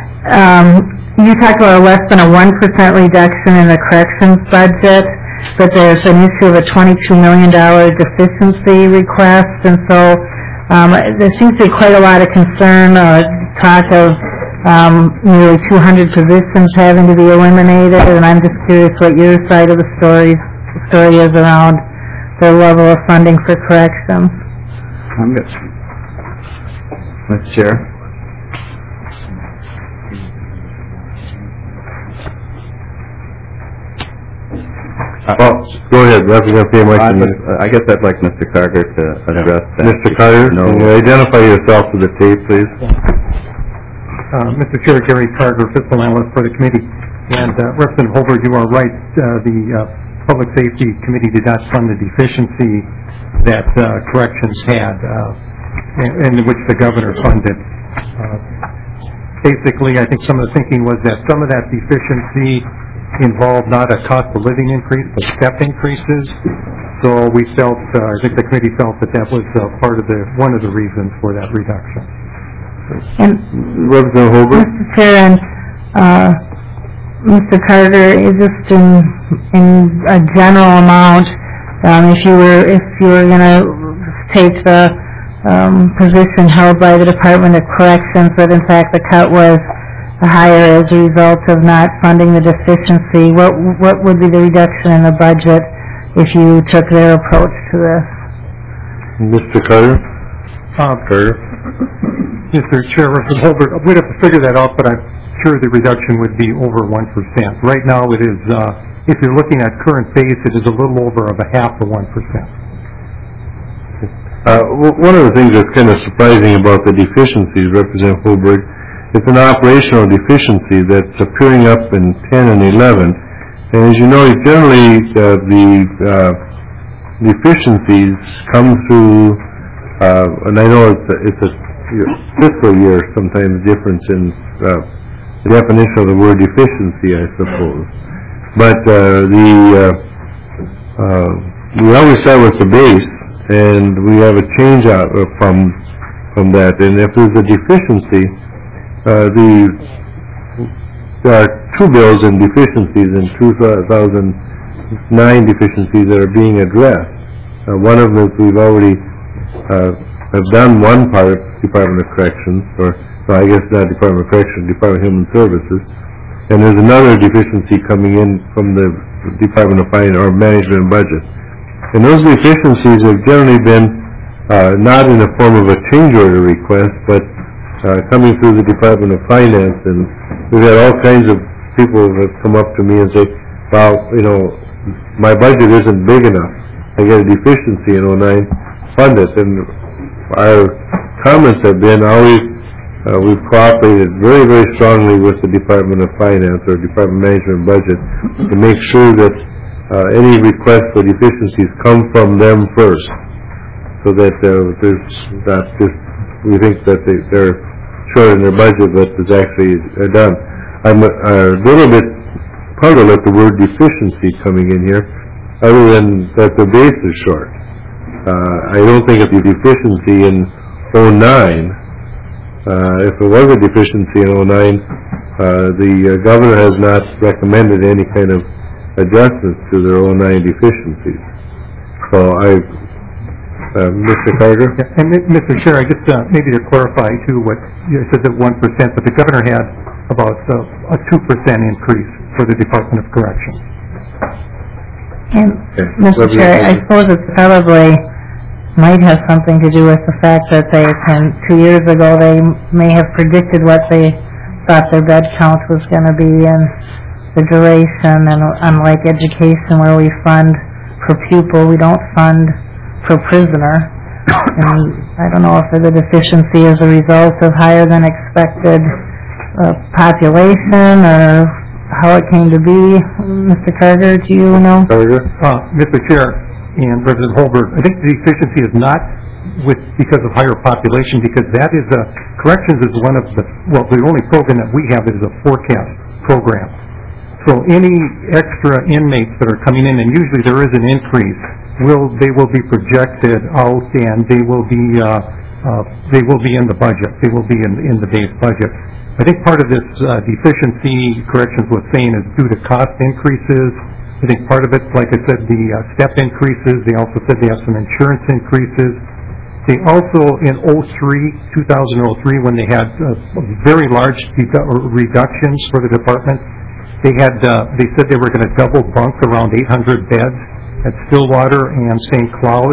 um, you talked about less than a one percent reduction in the corrections budget, but there's an issue of a twenty-two million dollars deficiency request, and so um, there seems to be quite a lot of concern, uh, talk of um, nearly two hundred positions having to be eliminated, and I'm just curious what your side of the story, story is around the level of funding for corrections. I'm good. Mister Chair. Well, go ahead, Representative I Martin. just- I guess I'd like Mister Carter to address that. Mister Carter, No. can you identify yourself to the tape, please? Uh, Mister Chair, Gary Carter, fiscal analyst for the committee. And uh, Representative Holbert, you are right. Uh, the uh, Public Safety Committee did not fund the deficiency that uh, corrections had, uh, and, and which the governor funded. Uh, basically, I think some of the thinking was that some of that deficiency involved not a cost of living increase, but step increases. So we felt, uh, I think the committee felt that that was uh, part of the, one of the reasons for that reduction. And, Representative Holbert? Mister Chair, and, uh, Mister Carter, is just in, in a general amount, um, if you were, if you were gonna take the, um, position held by the Department of Corrections that in fact the cut was higher as a result of not funding the deficiency, what, what would be the reduction in the budget if you took their approach to this? Mister Carter? Uh, Carter? Mister Chair, Representative Holbert, we'd have to figure that out, but I'm sure the reduction would be over one percent. Right now it is, uh, if you're looking at current base, it is a little over of a half of one percent. Uh, w- one of the things that's kind of surprising about the deficiencies, Representative Holbert, it's an operational deficiency that's appearing up in ten and eleven. And as you know, generally uh, the uh, deficiencies come through, uh, and I know it's a, it's a fiscal year sometimes difference in uh, the definition of the word deficiency, I suppose. But uh, the uh, uh, we always start with the base, and we have a change out from from that. And if there's a deficiency, uh, the there are two bills in deficiencies in two thousand nine deficiencies that are being addressed. Uh, one of them is we've already uh, have done one part, Department of Corrections, or well, I guess not Department of Corrections, Department of Human Services, and there's another deficiency coming in from the Department of Finance or Management and Budget. And those deficiencies have generally been uh, not in the form of a change order request, but uh, coming through the Department of Finance. And we've had all kinds of people who have come up to me and say, well, you know, my budget isn't big enough. I get a deficiency in oh nine, fund it. And our comments have been always, uh, we've cooperated very, very strongly with the Department of Finance or Department of Management and Budget to make sure that uh, any requests for deficiencies come from them first, so that uh, there's not just, we think that they, they're short in their budget, but it's actually uh, done. I'm a, a little bit puzzled at the word deficiency coming in here, other than that the base is short. Uh, I don't think it's a deficiency in oh nine. Uh, if it was a deficiency in oh nine, uh, the uh, governor has not recommended any kind of adjustments to their oh nine deficiencies. So I, uh, Mister Carter? Yeah, and Mi- Mister Chair, I just, uh, maybe to clarify too what, you said that one percent, but the governor had about uh, a two percent increase for the Department of Corrections. And, Okay. Mister Chair, I suppose it probably might have something to do with the fact that they can, two years ago, they may have predicted what they thought their bed count was going to be and the duration, and unlike education where we fund per pupil, we don't fund per prisoner. And I don't know if the deficiency is a result of higher than expected uh, population or how it came to be. Mister Carter, do you know? Carter? Uh, Mister Chair and Representative Holbert, I think the deficiency is not with, because of higher population, because that is a, corrections is one of the, well, the only program that we have that is a forecast program. So any extra inmates that are coming in, and usually there is an increase, will, they will be projected out and they will be, uh, uh, they will be in the budget. They will be in, in the base budget. I think part of this uh, deficiency, corrections was saying, is due to cost increases. I think part of it, like I said, the uh, step increases. They also said they have some insurance increases. They also, in oh three, two thousand three, when they had uh, very large dedu- reductions for the department, they had, uh, they said they were going to double bunk around eight hundred beds at Stillwater and Saint Cloud.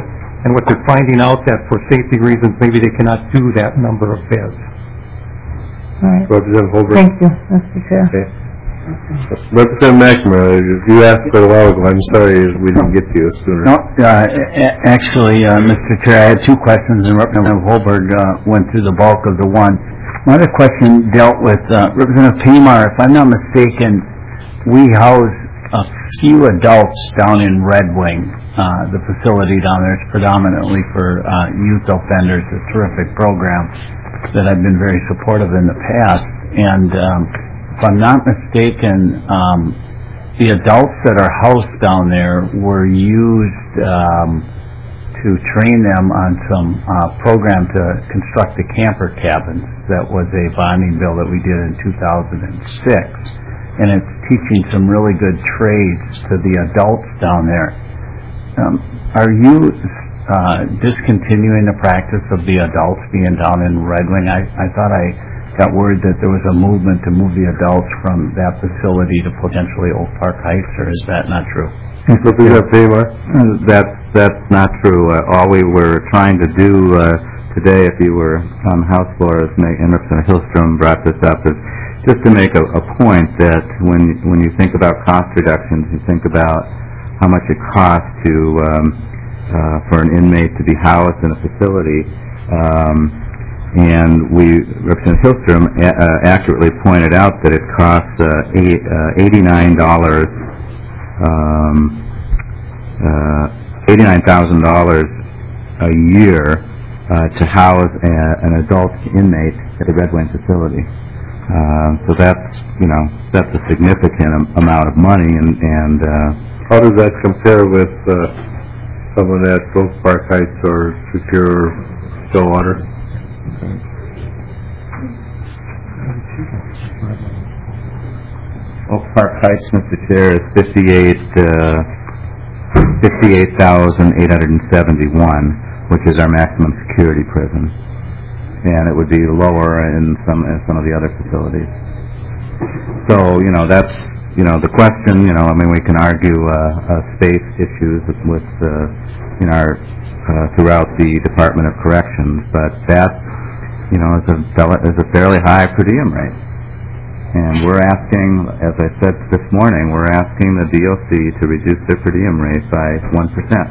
and what they're finding out that for safety reasons, maybe they cannot do that number of beds. All right. Representative Holbrook? Thank you, Mister Chair. Okay. Representative McNamara, you asked quite a while ago. I'm sorry we didn't get to you sooner. No, uh, a- actually, uh, Mister Chair, I had two questions, and Representative Holberg uh, went through the bulk of the one. My other question dealt with uh, Representative Tamar. If I'm not mistaken, we house a few adults down in Red Wing. Uh, the facility down there is predominantly for uh, youth offenders, a terrific program that I've been very supportive in the past. And um, if I'm not mistaken, um, the adults that are housed down there were used um, to train them on some uh, program to construct the camper cabins. That was a bonding bill that we did in two thousand six. And it's teaching some really good trades to the adults down there. Um, are you uh, discontinuing the practice of the adults being down in Red Wing? I, I thought I got word that there was a movement to move the adults from that facility to potentially Oak Park Heights, or is that not true? Representative Tamar? That's, that's not true. Uh, all we were trying to do uh, today, if you were on the House floor, is make, and Representative Hillstrom brought this up, is just to make a, a point that when, when you think about cost reductions, you think about how much it costs to um, uh, for an inmate to be housed in a facility, um, and we Representative Hillstrom a- uh, accurately pointed out that it costs uh, eight, uh, eighty-nine dollars, um, uh, eighty-nine thousand dollars a year uh, to house a, an adult inmate at a Red Wing facility. Uh, so that's you know that's a significant am- amount of money, and and uh, how does that compare with uh, someone at Oak Park Heights or Superior Stillwater? Oak Park Heights, Mister Chair, is fifty-eight, uh, fifty-eight thousand eight hundred seventy-one, which is our maximum security prison, and it would be lower in some in some of the other facilities. So you know that's. You know, the question, you know, I mean, we can argue uh, uh, space issues with, with uh, in our, uh, throughout the Department of Corrections, but that, you know, is a, is a fairly high per diem rate. And we're asking, as I said this morning, we're asking the D O C to reduce their per diem rate by one percent.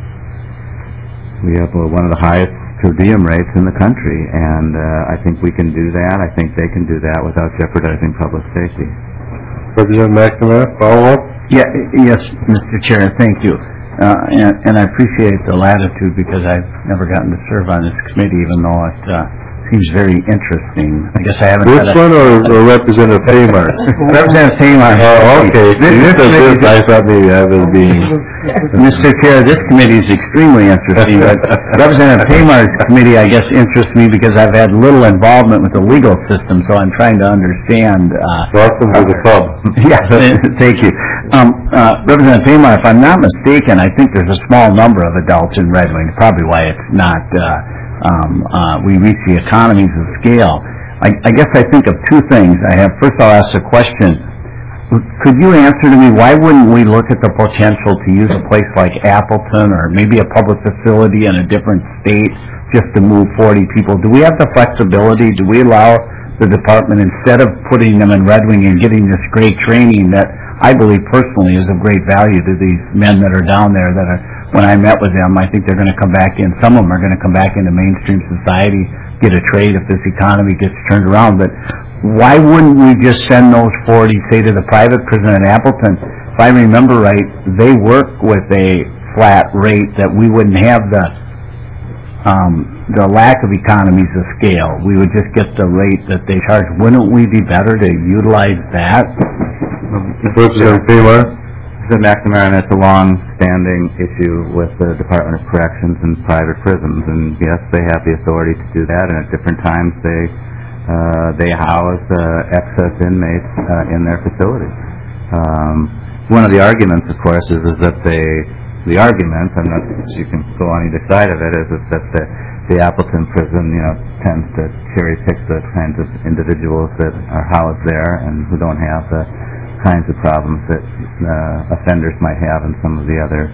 We have uh, one of the highest per diem rates in the country, and uh, I think we can do that. I think they can do that without jeopardizing public safety. Representative McNamara, follow-up? Yeah, yes, Mister Chair, thank you. Uh, and, and I appreciate the latitude because I've never gotten to serve on this committee, even though it uh, seems very interesting. I guess I haven't This had a... one or, or Representative Tamar? Representative Tamar. Oh, okay. This, You this said this, I thought maybe I was being... Mister Chair, this committee is extremely interesting, but Representative Tamar's committee, I guess, interests me because I've had little involvement with the legal system, so I'm trying to understand... Uh, Welcome to the club. Yeah, thank you. Um, uh, Representative Tamar, if I'm not mistaken, I think there's a small number of adults in Red Wing, probably why it's not, uh, um, uh, we reach the economies of scale. I, I guess I think of two things. I have, first I'll ask a question. Could you answer to me, why wouldn't we look at the potential to use a place like Appleton or maybe a public facility in a different state just to move forty people? Do we have the flexibility? Do we allow the department, instead of putting them in Red Wing and getting this great training that I believe personally is of great value to these men that are down there that are, when I met with them, I think they're going to come back in, some of them are going to come back into mainstream society, get a trade if this economy gets turned around, but why wouldn't we just send those forty, say, to the private prison in Appleton? If I remember right, they work with a flat rate that we wouldn't have the um, the lack of economies of scale. We would just get the rate that they charge. Wouldn't we be better to utilize that? Representative Tamar? Mister McNamara, and it's a long-standing issue with the Department of Corrections and private prisons, and yes, they have the authority to do that, and at different times they uh, they house uh, excess inmates uh, in their facilities. Um, one of the arguments, of course, is, is that they, the argument, I'm not, you can go on either side of it, is, is that the, the Appleton prison, you know, tends to cherry-pick the kinds of individuals that are housed there and who don't have the kinds of problems that uh, offenders might have in some of the other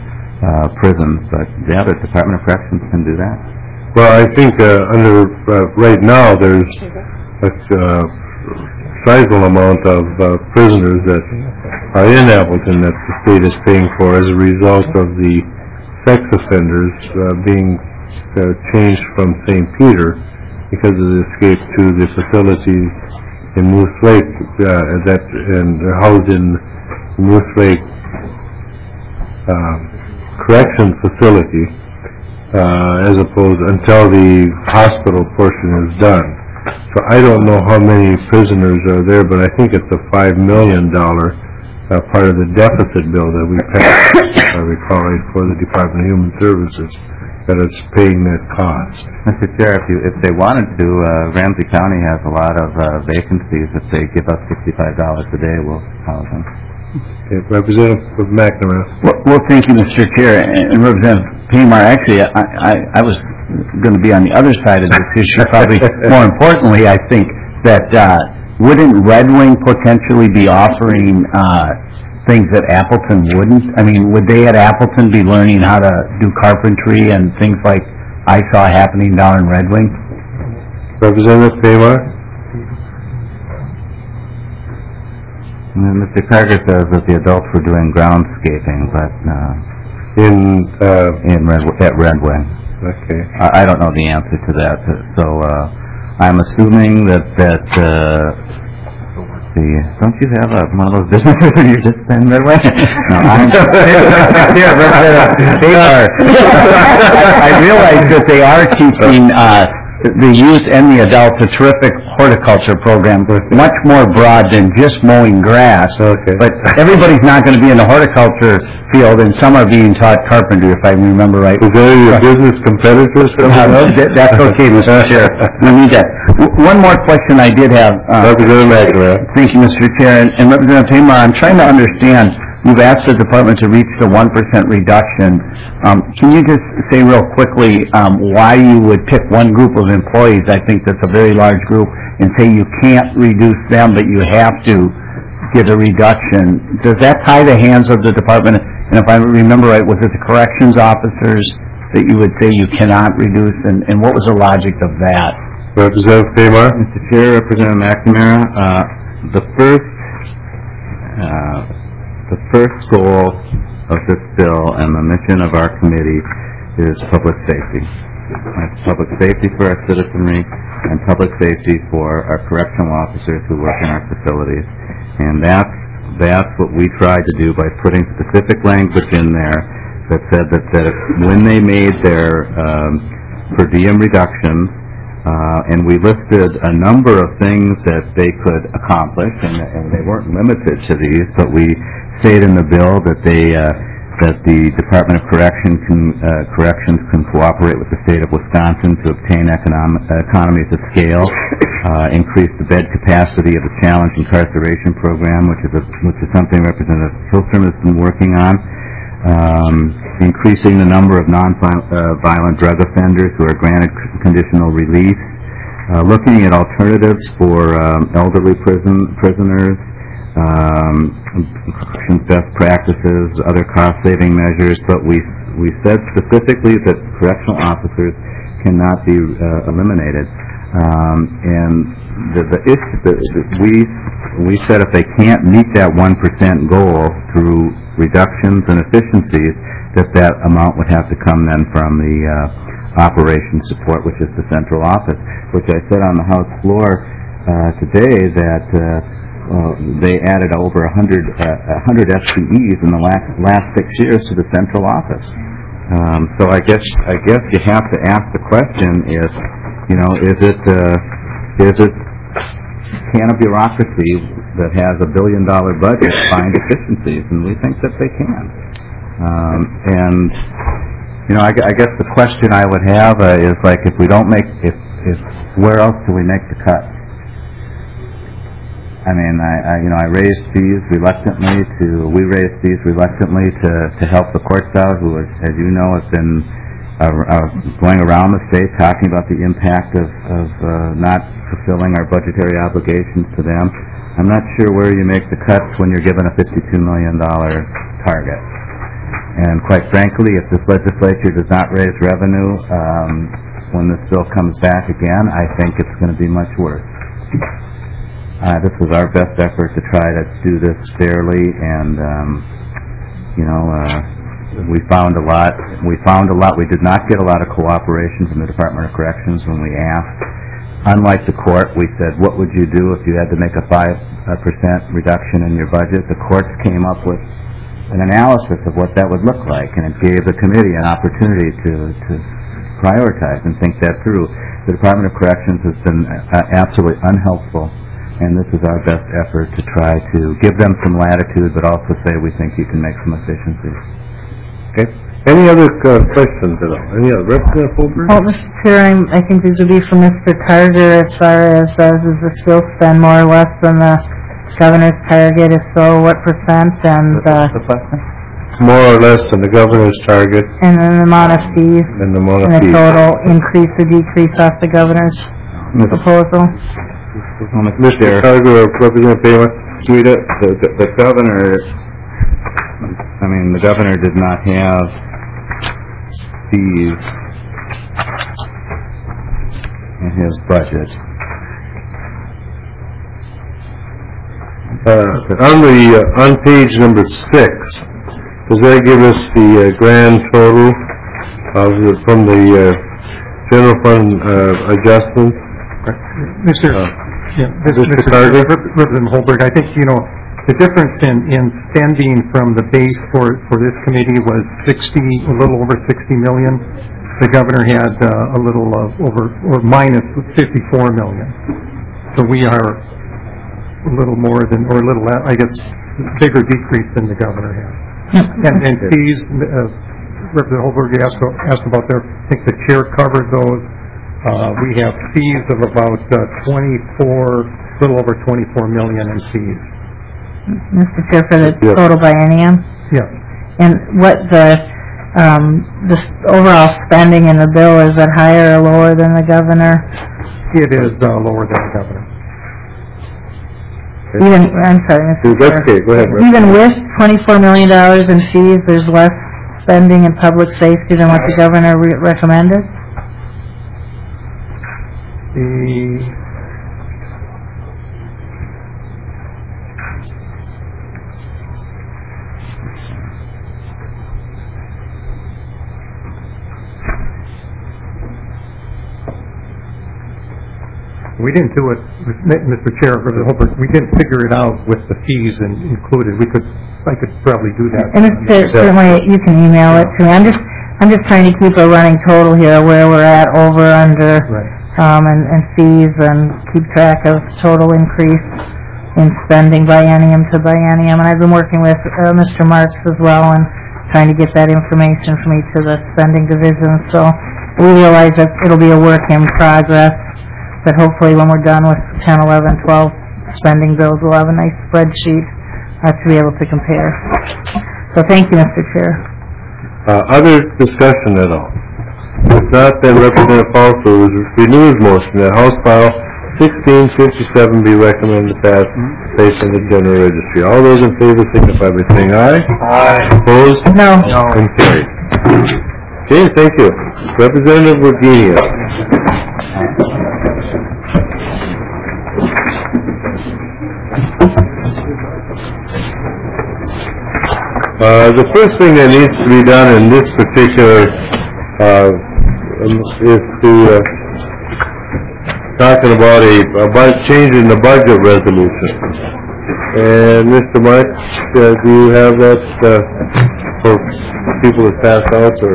uh, prisons, but yeah, the Department of Corrections can do that. Well, I think uh, under, uh, right now, there's a uh, sizable amount of uh, prisoners that are in Appleton that the state is paying for as a result of the sex offenders uh, being uh, changed from Saint Peter because of the escape to the facility in Moose Lake uh, that and they're housed in Moose Lake uh, Correction Facility uh, as opposed until the hospital portion is done. So I don't know how many prisoners are there, but I think it's a five million dollar uh, part of the deficit bill that we passed, if I recall right, for the Department of Human Services, that it's paying that cost. Mister Chair, if, you, if they wanted to, uh, Ramsey County has a lot of uh, vacancies. If they give us sixty-five dollars a day, we'll house them. Okay, Representative McNamara. Well, well, thank you, Mister Chair, and Representative Paymer. Actually, I, I, I was going to be on the other side of this issue. Probably more importantly, I think that uh, wouldn't Red Wing potentially be offering uh, things that Appleton wouldn't? I mean, would they at Appleton be learning how to do carpentry and things like I saw happening down in Red Wing? Representative Paymer. And Mister Carter says that the adults were doing groundscaping, but uh, in uh, in Red, at Red Wing. Okay. I, I don't know the answer to that, so uh, I'm assuming that that uh, the don't you have a, one of those businesses where you're just in Red Wing? No, I'm yeah, they are. I realize that they are teaching uh, the youth and the adults a terrific horticulture program, much more broad than just mowing grass. Okay. But everybody's not going to be in the horticulture field, and some are being taught carpentry, if I remember right. Is there your business competitors? No, that, that's okay, Mister Chair. We need that. W- one more question I did have. Uh, Representative McNamara. Thank you, Mister Chair. And, and Representative Tamar, I'm trying to understand. You've asked the department to reach the one percent reduction. Um, can you just say real quickly um, why you would pick one group of employees, I think that's a very large group, and say you can't reduce them, but you have to get a reduction? Does that tie the hands of the department? And if I remember right, was it the corrections officers that you would say you cannot reduce, and, and what was the logic of that? Representative Paymer. Mister Chair, Representative McNamara, uh, the first uh, The first goal of this bill and the mission of our committee is public safety. That's public safety for our citizenry and public safety for our correctional officers who work in our facilities. And that's, that's what we tried to do by putting specific language in there that said that, that if, when they made their um, per diem reductions, Uh, and we listed a number of things that they could accomplish, and, and they weren't limited to these, but we stated in the bill that they uh, that the Department of Correction can, uh, Corrections can cooperate with the state of Wisconsin to obtain economic, uh, economies of scale, uh, increase the bed capacity of the Challenge Incarceration Program, which is a, which is something Representative Hilstrom has been working on. Um, increasing the number of non-violent uh, drug offenders who are granted c- conditional release, uh, looking at alternatives for um, elderly prison prisoners, um, best practices, other cost-saving measures, but we we said specifically that correctional officers cannot be uh, eliminated. Um, and the, the issue that we we said if they can't meet that one percent goal through reductions and efficiencies, that that amount would have to come then from the uh, operations support, which is the central office, which I said on the House floor uh, today that uh, uh, they added over one hundred, uh, one hundred F T Es in the last, last six years to the central office. Um, so I guess I guess you have to ask the question: is you know is it uh, is it can a bureaucracy that has a billion dollar budget find efficiencies? And we think that they can. Um, and you know, I, I guess the question I would have uh, is like, if we don't make, if, if where else do we make the cut? I mean, I, I you know, I raised fees reluctantly to, we raised fees reluctantly to, to help the courts out, who, as, as you know, have been uh, uh, going around the state talking about the impact of, of uh, not fulfilling our budgetary obligations to them. I'm not sure where you make the cuts when you're given a fifty-two million dollars target. And quite frankly, if this legislature does not raise revenue um, when this bill comes back again, I think it's going to be much worse. Uh, this was our best effort to try to do this fairly, and um, you know, uh, we found a lot. We found a lot. We did not get a lot of cooperation from the Department of Corrections when we asked. Unlike the court, we said, "What would you do if you had to make a five percent reduction in your budget?" The courts came up with an analysis of what that would look like, and it gave the committee an opportunity to to prioritize and think that through. The Department of Corrections has been uh, absolutely unhelpful. And this is our best effort to try to give them some latitude, but also say we think you can make some efficiencies. Okay. Any other uh, questions at all? Any other? Representative Holberg? Well, Mister Chair, I'm- I think these would be for Mister Targer as far as, uh, does the still spend more or less than the governor's target? If so, what percent? And, uh, The question? More or less than the governor's target and then the amount of fees, and the amount of and the fees. total increase or decrease off the governor's proposal? Well, Mister Targer or Representative Baylor? Rita, the, the, the governor, I mean, the governor did not have fees in his budget. Uh, on the, uh, on page number six, does that give us the uh, grand total of the, from the uh, general fund uh, adjustments? Mister Uh, Yeah, Mister Mister Carter? Representative Holberg, I think, you know, the difference in, in spending from the base for, for this committee was sixty, a little over sixty million. The governor had uh, a little uh, over, or minus fifty-four million. So we are a little more than, or a little, le- I guess, bigger decrease than the governor had. And, and fees, uh, Representative Holberg asked, asked about there, I think the chair covered those. Uh, we have fees of about uh, twenty-four, a little over twenty-four million in fees. Mister Chair, for the Yes. total biennium? Yeah. And what the, um, the s- overall spending in the bill, is it higher or lower than the governor? It is uh, lower than the governor. Even, I'm sorry, Mister That's Chair. okay, go ahead, Rick. Even with twenty-four million dollars in fees, there's less spending in public safety than what the governor re- recommended? The, we didn't do it, with Mister Chair, Representative Holberg, we didn't figure it out with the fees in- included. We could, I could probably do that. And Mister Chair, certainly, you can email it to me. I'm just, I'm just trying to keep a running total here, where we're at, over, under, Right. um, and, and fees, and keep track of total increase in spending biennium to biennium. And I've been working with uh, Mister Marks as well, and trying to get that information from each of the spending divisions. So we realize that it'll be a work in progress, but hopefully when we're done with ten, eleven, twelve spending bills, we'll have a nice spreadsheet uh, to be able to compare. So thank you, Mister Chair. Uh, other discussion at all? If not, then Representative Paulson renew his motion that House File sixteen fifty-seven be recommended to pass based on the general registry. All those in favor signify by saying aye. Aye. Opposed? No. And carried. Okay, thank you. Representative Virginia. Uh, the first thing that needs to be done in this particular, uh, um, is to, uh, talking about a, about changing the budget resolution. And Mister Mark, uh, do you have that, uh, for people to pass out, or?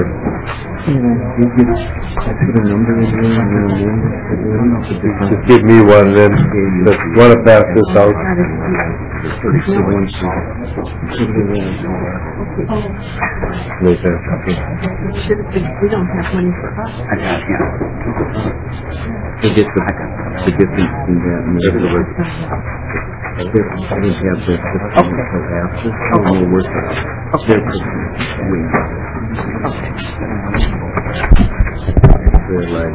Just give me one, then, just want to pass this out. Right there. We don't have money for us. I got it, yeah. To get the, to get the, the, I didn't have this, until after, so we'll work it out. They're like,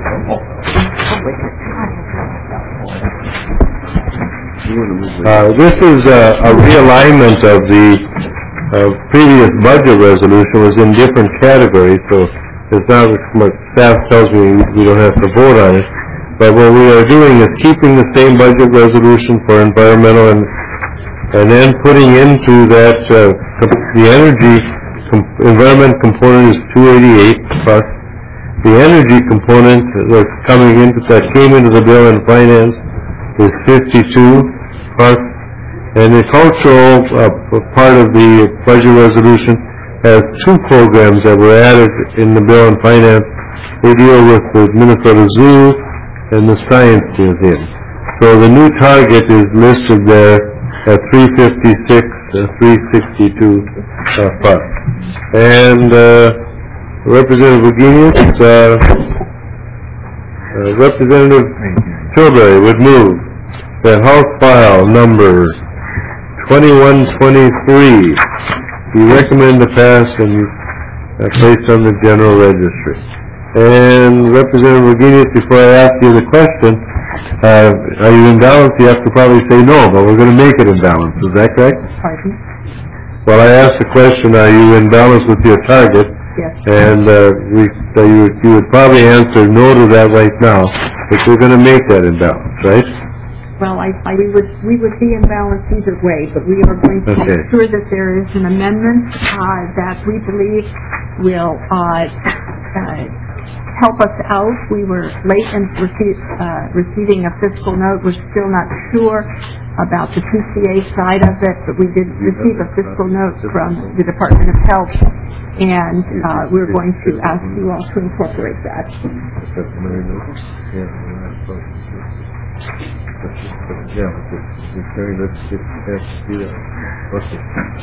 Uh, this is a, a realignment of the uh, previous budget resolution was in different categories, so it's not what staff tells me we don't have to vote on it. But what we are doing is keeping the same budget resolution for environmental and and then putting into that uh, the energy com- environment component is two eighty-eight plus. The energy component that's coming into, that came into the bill in finance is fifty-two plus, and the cultural uh, part of the budget resolution has two programs that were added in the bill in finance. They deal with the Minnesota Zoo and the Science Museum. So the new target is listed there at three fifty-six, uh, three sixty-two uh, plus. And uh, Representative Virginia, uh, uh, Representative Tilbury would move that House file number twenty-one twenty-three be recommended to pass and uh, placed on the general registry. And Representative Virginia, before I ask you the question, uh, are you in balance? You have to probably say no, but we're going to make it in balance. Is that correct? Pardon? Well, I asked the question, are you in balance with your target? Yes. And uh, we, so you, you would probably answer no to that right now, but we're going to make that in balance, right? Well, I, I, we would we would be in balance either way, but we are going to Okay. make sure that there is an amendment uh, that we believe will uh, uh, help us out. We were late in rece- uh, receiving a fiscal note. We're still not sure about the P C A side of it, but we did receive a fiscal note from the Department of Health, and uh, we're going to ask you all to incorporate that. Yeah, let's get, let's do that. Okay.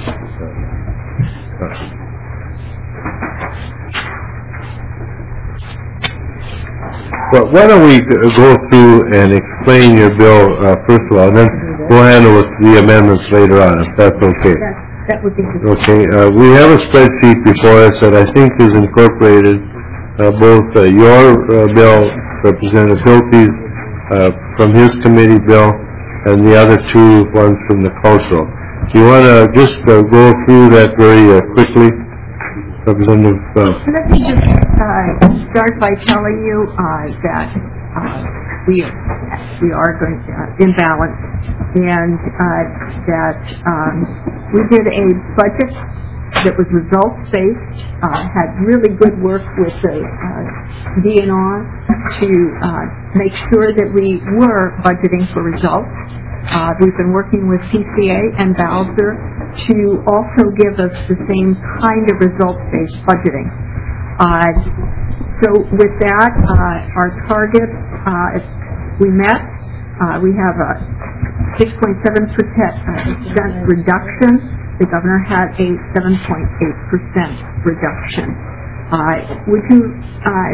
Well, why don't we go through and explain your bill, uh, first of all, and then we'll handle with the amendments later on, if that's okay. That, that would be good. Okay, uh, we have a spreadsheet before us that I think is incorporated, uh, both uh, your uh, bill, Representative Hilty's, uh, from his committee bill, and the other two ones from the cultural. Do you want to just uh, go through that very uh, quickly, Representative? Uh, Let me just uh, start by telling you uh, that uh, we we are going to uh, imbalance, and uh, that um, we did a budget that was results-based, uh, had really good work with the uh, D N R to uh, make sure that we were budgeting for results. Uh, we've been working with P C A and Bowser to also give us the same kind of results-based budgeting. Uh, so with that, uh, our target, uh, we met. Uh, we have a six point seven percent reduction. The governor had a seven point eight percent reduction. Uh, would you, uh,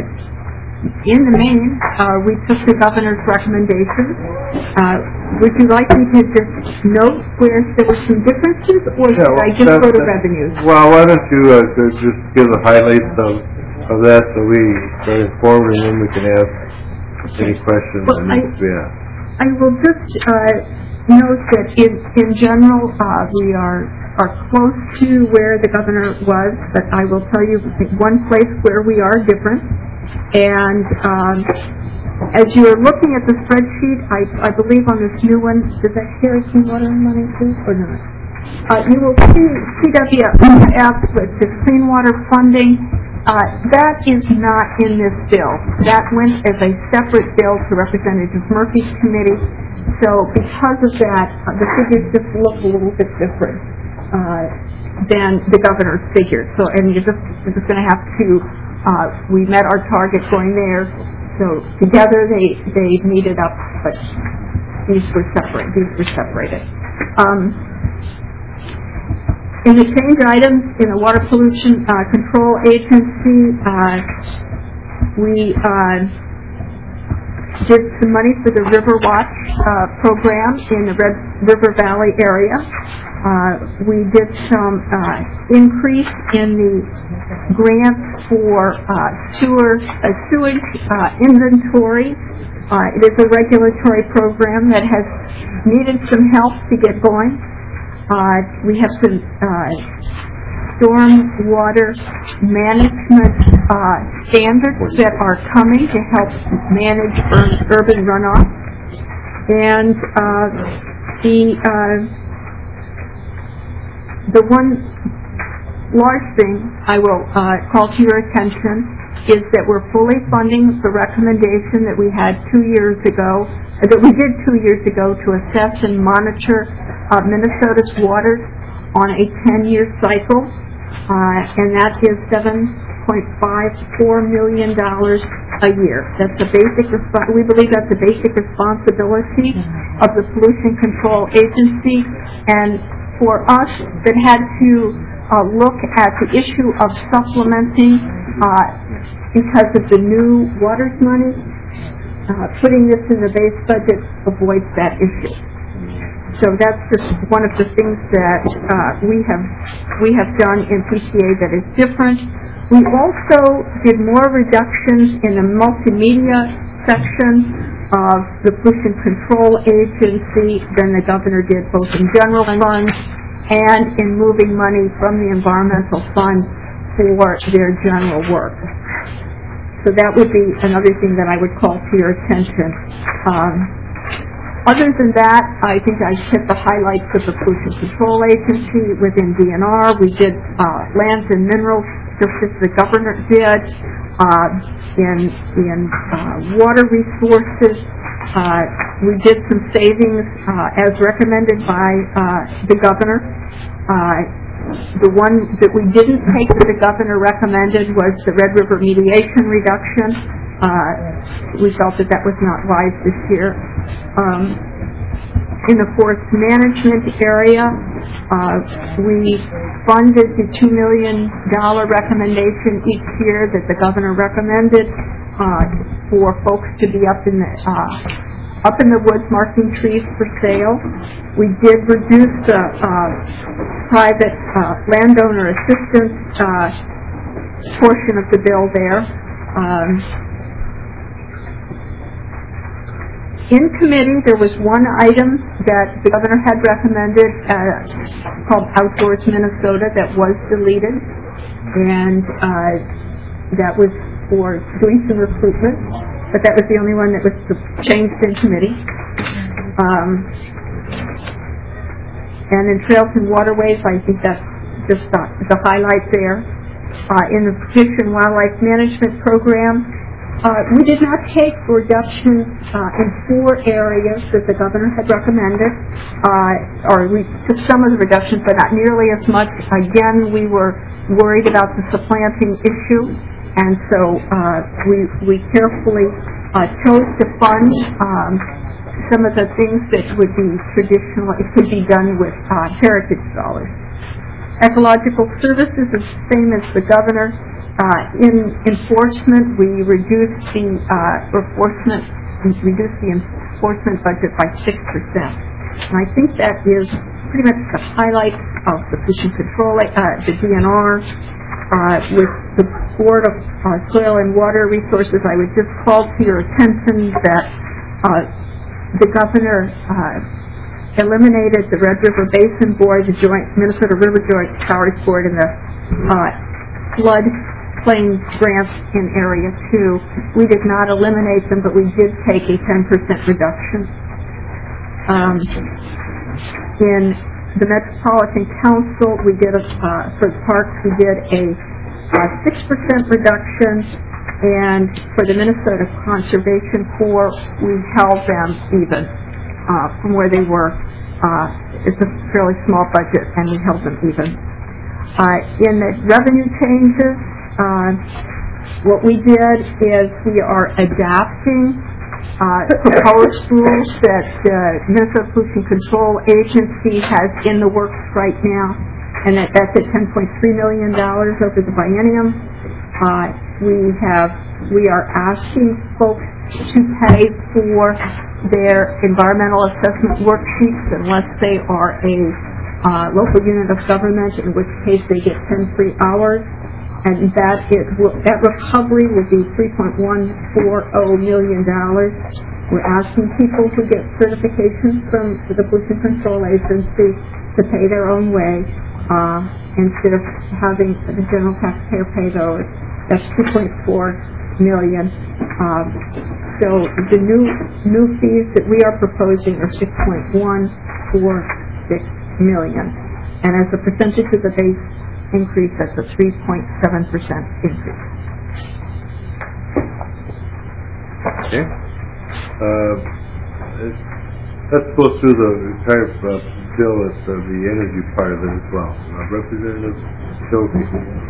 in the main, uh, we took the governor's recommendations. Uh, would you like me to just note where there were some differences, or Yeah, should well, I just that- go to that- revenues? Well, why don't you uh, so just give the highlights of, of that so we are informed, and then we can ask any questions Well, that I- need to be asked. I will just uh, note that in, in general, uh, we are, are close to where the governor was, but I will tell you one place where we are different. And um, as you are looking at the spreadsheet, I, I believe on this new one, does that carry clean water money too, or not? Uh, you will see C W F with the clean water funding. Uh, that is not in this bill. That went as a separate bill to Representative Murphy's committee. So because of that, uh, the figures just look a little bit different uh, than the governor's figures. So, and you're just, you're just going to have to, uh, we met our target going there. So together they, they meet it up, but these were separate. These were separated. Um, In the change items in the Water Pollution uh, Control Agency, uh, we uh, did some money for the River Watch uh, program in the Red River Valley area. Uh, we did some uh, increase in the grant for uh, sewer, uh, sewage uh, inventory. Uh, it is a regulatory program that has needed some help to get going. Uh, we have some uh, storm water management uh, standards that are coming to help manage ur- urban runoff. And uh, the uh, the one large thing I will uh, call to your attention is that we're fully funding the recommendation that we had two years ago, uh, that we did two years ago to assess and monitor uh, Minnesota's waters on a ten-year cycle, uh, and that is seven point five four million dollars a year. That's a basic. Resp- we believe that's a basic responsibility of the Pollution Control Agency, and for us that had to uh, look at the issue of supplementing uh, because of the new waters money, uh, putting this in the base budget avoids that issue. So that's just one of the things that uh, we have we have done in P C A that is different. We also did more reductions in the multimedia section of the Pollution Control Agency than the governor did, both in general funds and in moving money from the environmental fund for their general work. So that would be another thing that I would call to your attention. Um, other than that, I think I hit the highlights of the Pollution Control Agency within D N R. We did uh, lands and minerals, just as the governor did. Uh, in in uh, water resources, uh, we did some savings uh, as recommended by uh, the governor. Uh, the one that we didn't take that the governor recommended was the Red River mediation reduction. Uh, we felt that that was not wise this year. Um, in the forest management area, uh, we funded the two million dollars recommendation each year that the governor recommended uh, for folks to be up in the uh, up in the woods marking trees for sale. We did reduce the uh, private uh, landowner assistance uh, portion of the bill there. Um, In committee, there was one item that the governor had recommended uh, called Outdoors Minnesota that was deleted, and uh, that was for doing some recruitment, but that was the only one that was changed in committee. Um, and in Trails and Waterways, I think that's just the, the highlight there. Uh, in the Fish and Wildlife Management Program, Uh, we did not take reductions uh, in four areas that the governor had recommended, uh, or we took some of the reductions, but not nearly as much. Again, we were worried about the supplanting issue, and so uh, we we carefully uh, chose to fund um, some of the things that would be traditional. It could be done with uh, heritage dollars. Ecological services is the same as the governor. Uh, in enforcement, we reduced the uh, enforcement, we reduced the enforcement budget by six percent. And I think that is pretty much the highlight of the Pollution Control, uh, the D N R. Uh, with the Board of uh, Soil and Water Resources, I would just call to your attention that uh, the governor uh, eliminated the Red River Basin Board, the Joint Minnesota River Joint Powers Board, and the uh, flood plain grants in Area two. We did not eliminate them, but we did take a ten percent reduction. Um, in the Metropolitan Council, we did a, uh, for the parks, we did a six percent reduction, and for the Minnesota Conservation Corps, we held them even uh, from where they were. Uh, it's a fairly small budget, and we held them even. Uh, in the revenue changes, Uh, what we did is we are adapting uh, proposed rules that the Minnesota Pollution Control Agency has in the works right now, and that, that's at ten point three million dollars over the biennium. Uh, we have we are asking folks to pay for their environmental assessment worksheets unless they are a uh, local unit of government, in which case they get ten free hours. And that it will, that recovery will be three point one four zero million dollars. We're asking people who get certifications from the Pollution Control Agency to pay their own way, uh, instead of having the general taxpayer pay those. That's two point four million. Um, so the new new fees that we are proposing are six point one four six million, and as a percentage of the base increase, that's a three point seven percent increase. Okay. Uh, let's go through the entire uh, bill at uh, the energy part of it as well. Uh, Representative Shelby.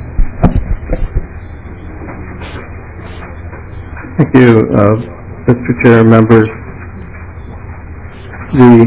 Thank you, uh, Mister Chair, members. The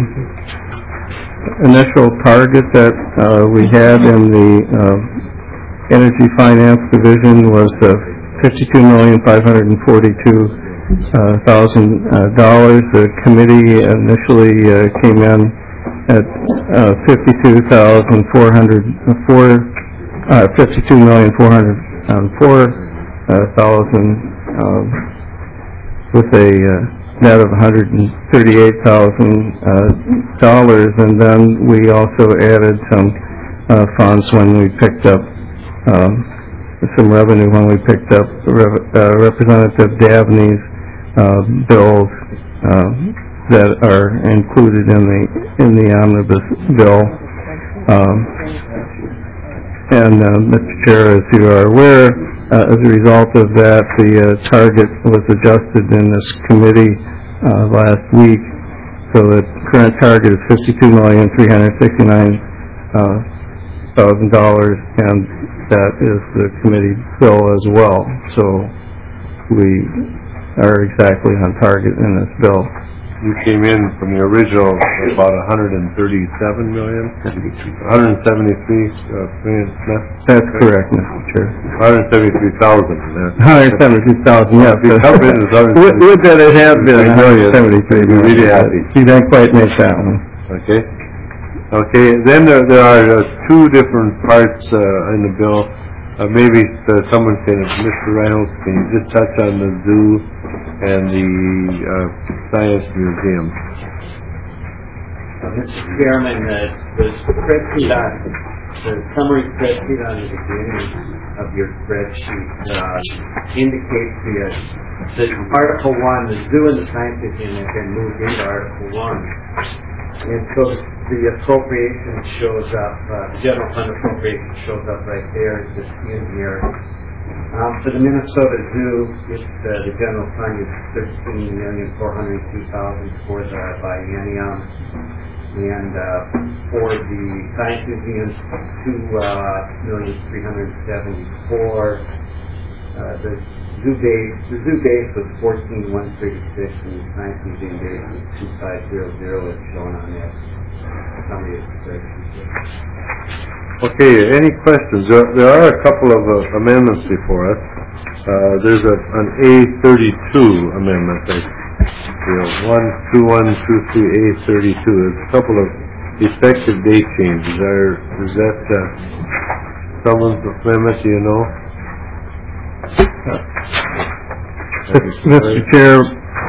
initial target that uh, we had in the uh, Energy Finance Division was uh, fifty-two million five hundred forty-two thousand dollars. The committee initially uh, came in at uh, fifty-two thousand four hundred four, uh, fifty-two million four hundred four thousand. Uh, with a uh, net of one hundred thirty-eight thousand dollars, uh, and then we also added some uh, funds when we picked up um, some revenue when we picked up Re- uh, Representative Dabney's uh, bills uh, that are included in the in the omnibus bill. Um, and uh, Mister Chair, as you are aware, Uh, as a result of that, the uh, target was adjusted in this committee uh, last week. So the current target is fifty-two million three hundred sixty-nine thousand dollars, and that is the committee bill as well. So we are exactly on target in this bill. You came in from the original about one hundred thirty-seven million, one hundred seventy-three uh, million. That's correct, Mister Chair. one hundred seventy-three thousand. one hundred seventy-three thousand, yes. Would would that it had been one hundred seventy-three million. We're really happy. You didn't quite make that one. Okay. Okay. Then there, there are uh, two different parts uh, in the bill. Uh, maybe uh, someone can, Mister Reynolds, can you just touch on the zoo and the uh, science museum? Uh, Mister Chairman, uh, the spreadsheet on, the summary spreadsheet on the beginning of your spreadsheet uh, indicates the, uh, that Article one, the zoo and the science museum, have been moved into Article one. And so the appropriation shows up, uh, the general fund appropriation shows up right there, it's just in here. Um, for the Minnesota Zoo, it's, uh, the general fund is thirteen million four hundred two thousand for the biennium. And uh, for the Science Museum, two million three hundred seventy-four. Uh, the zoo base, the zoo base was fourteen one thirty-six, and the Science Museum base was two five zero zero, as shown on that summary of the spreadsheet. Okay. Any questions? There, there are a couple of uh, amendments before us. Uh, there's a, an A thirty-two amendment. I feel one two one two three A thirty-two. There's a couple of effective date changes. Are is that uh, someone's amendment? Do you know? Mister Chair,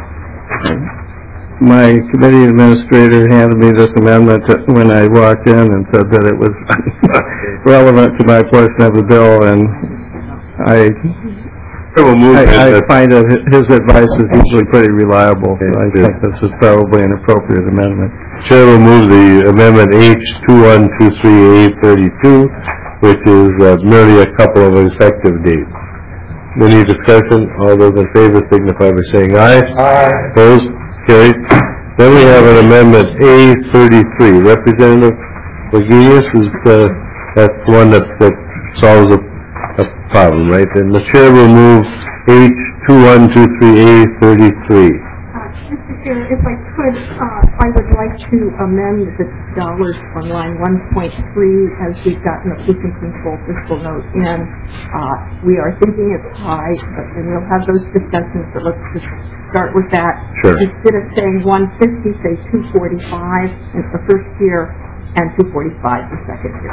my committee administrator handed me this amendment when I walked in and said that it was relevant to my portion of the bill, and I I, I find that his advice is usually pretty reliable, so I think this is probably an appropriate amendment. Chair will move the amendment H two one two three A thirty-two, which is uh, merely a couple of effective dates. Any discussion? All those in favor signify by saying aye. Aye. Opposed? Carried. Then we have an amendment A thirty-three. Representative Wagenius is uh, that's one that, that solves a, a problem, right? And the chair will move H two one two three A thirty-three. Mister Chair, if I could, uh, I would like to amend the dollars on line one point three as we've gotten a pollution control fiscal note in. Uh, we are thinking it's high, but then we'll have those discussions, but let's just start with that. Sure. Instead of saying one fifty, say two forty-five in the first year and two forty-five the second year.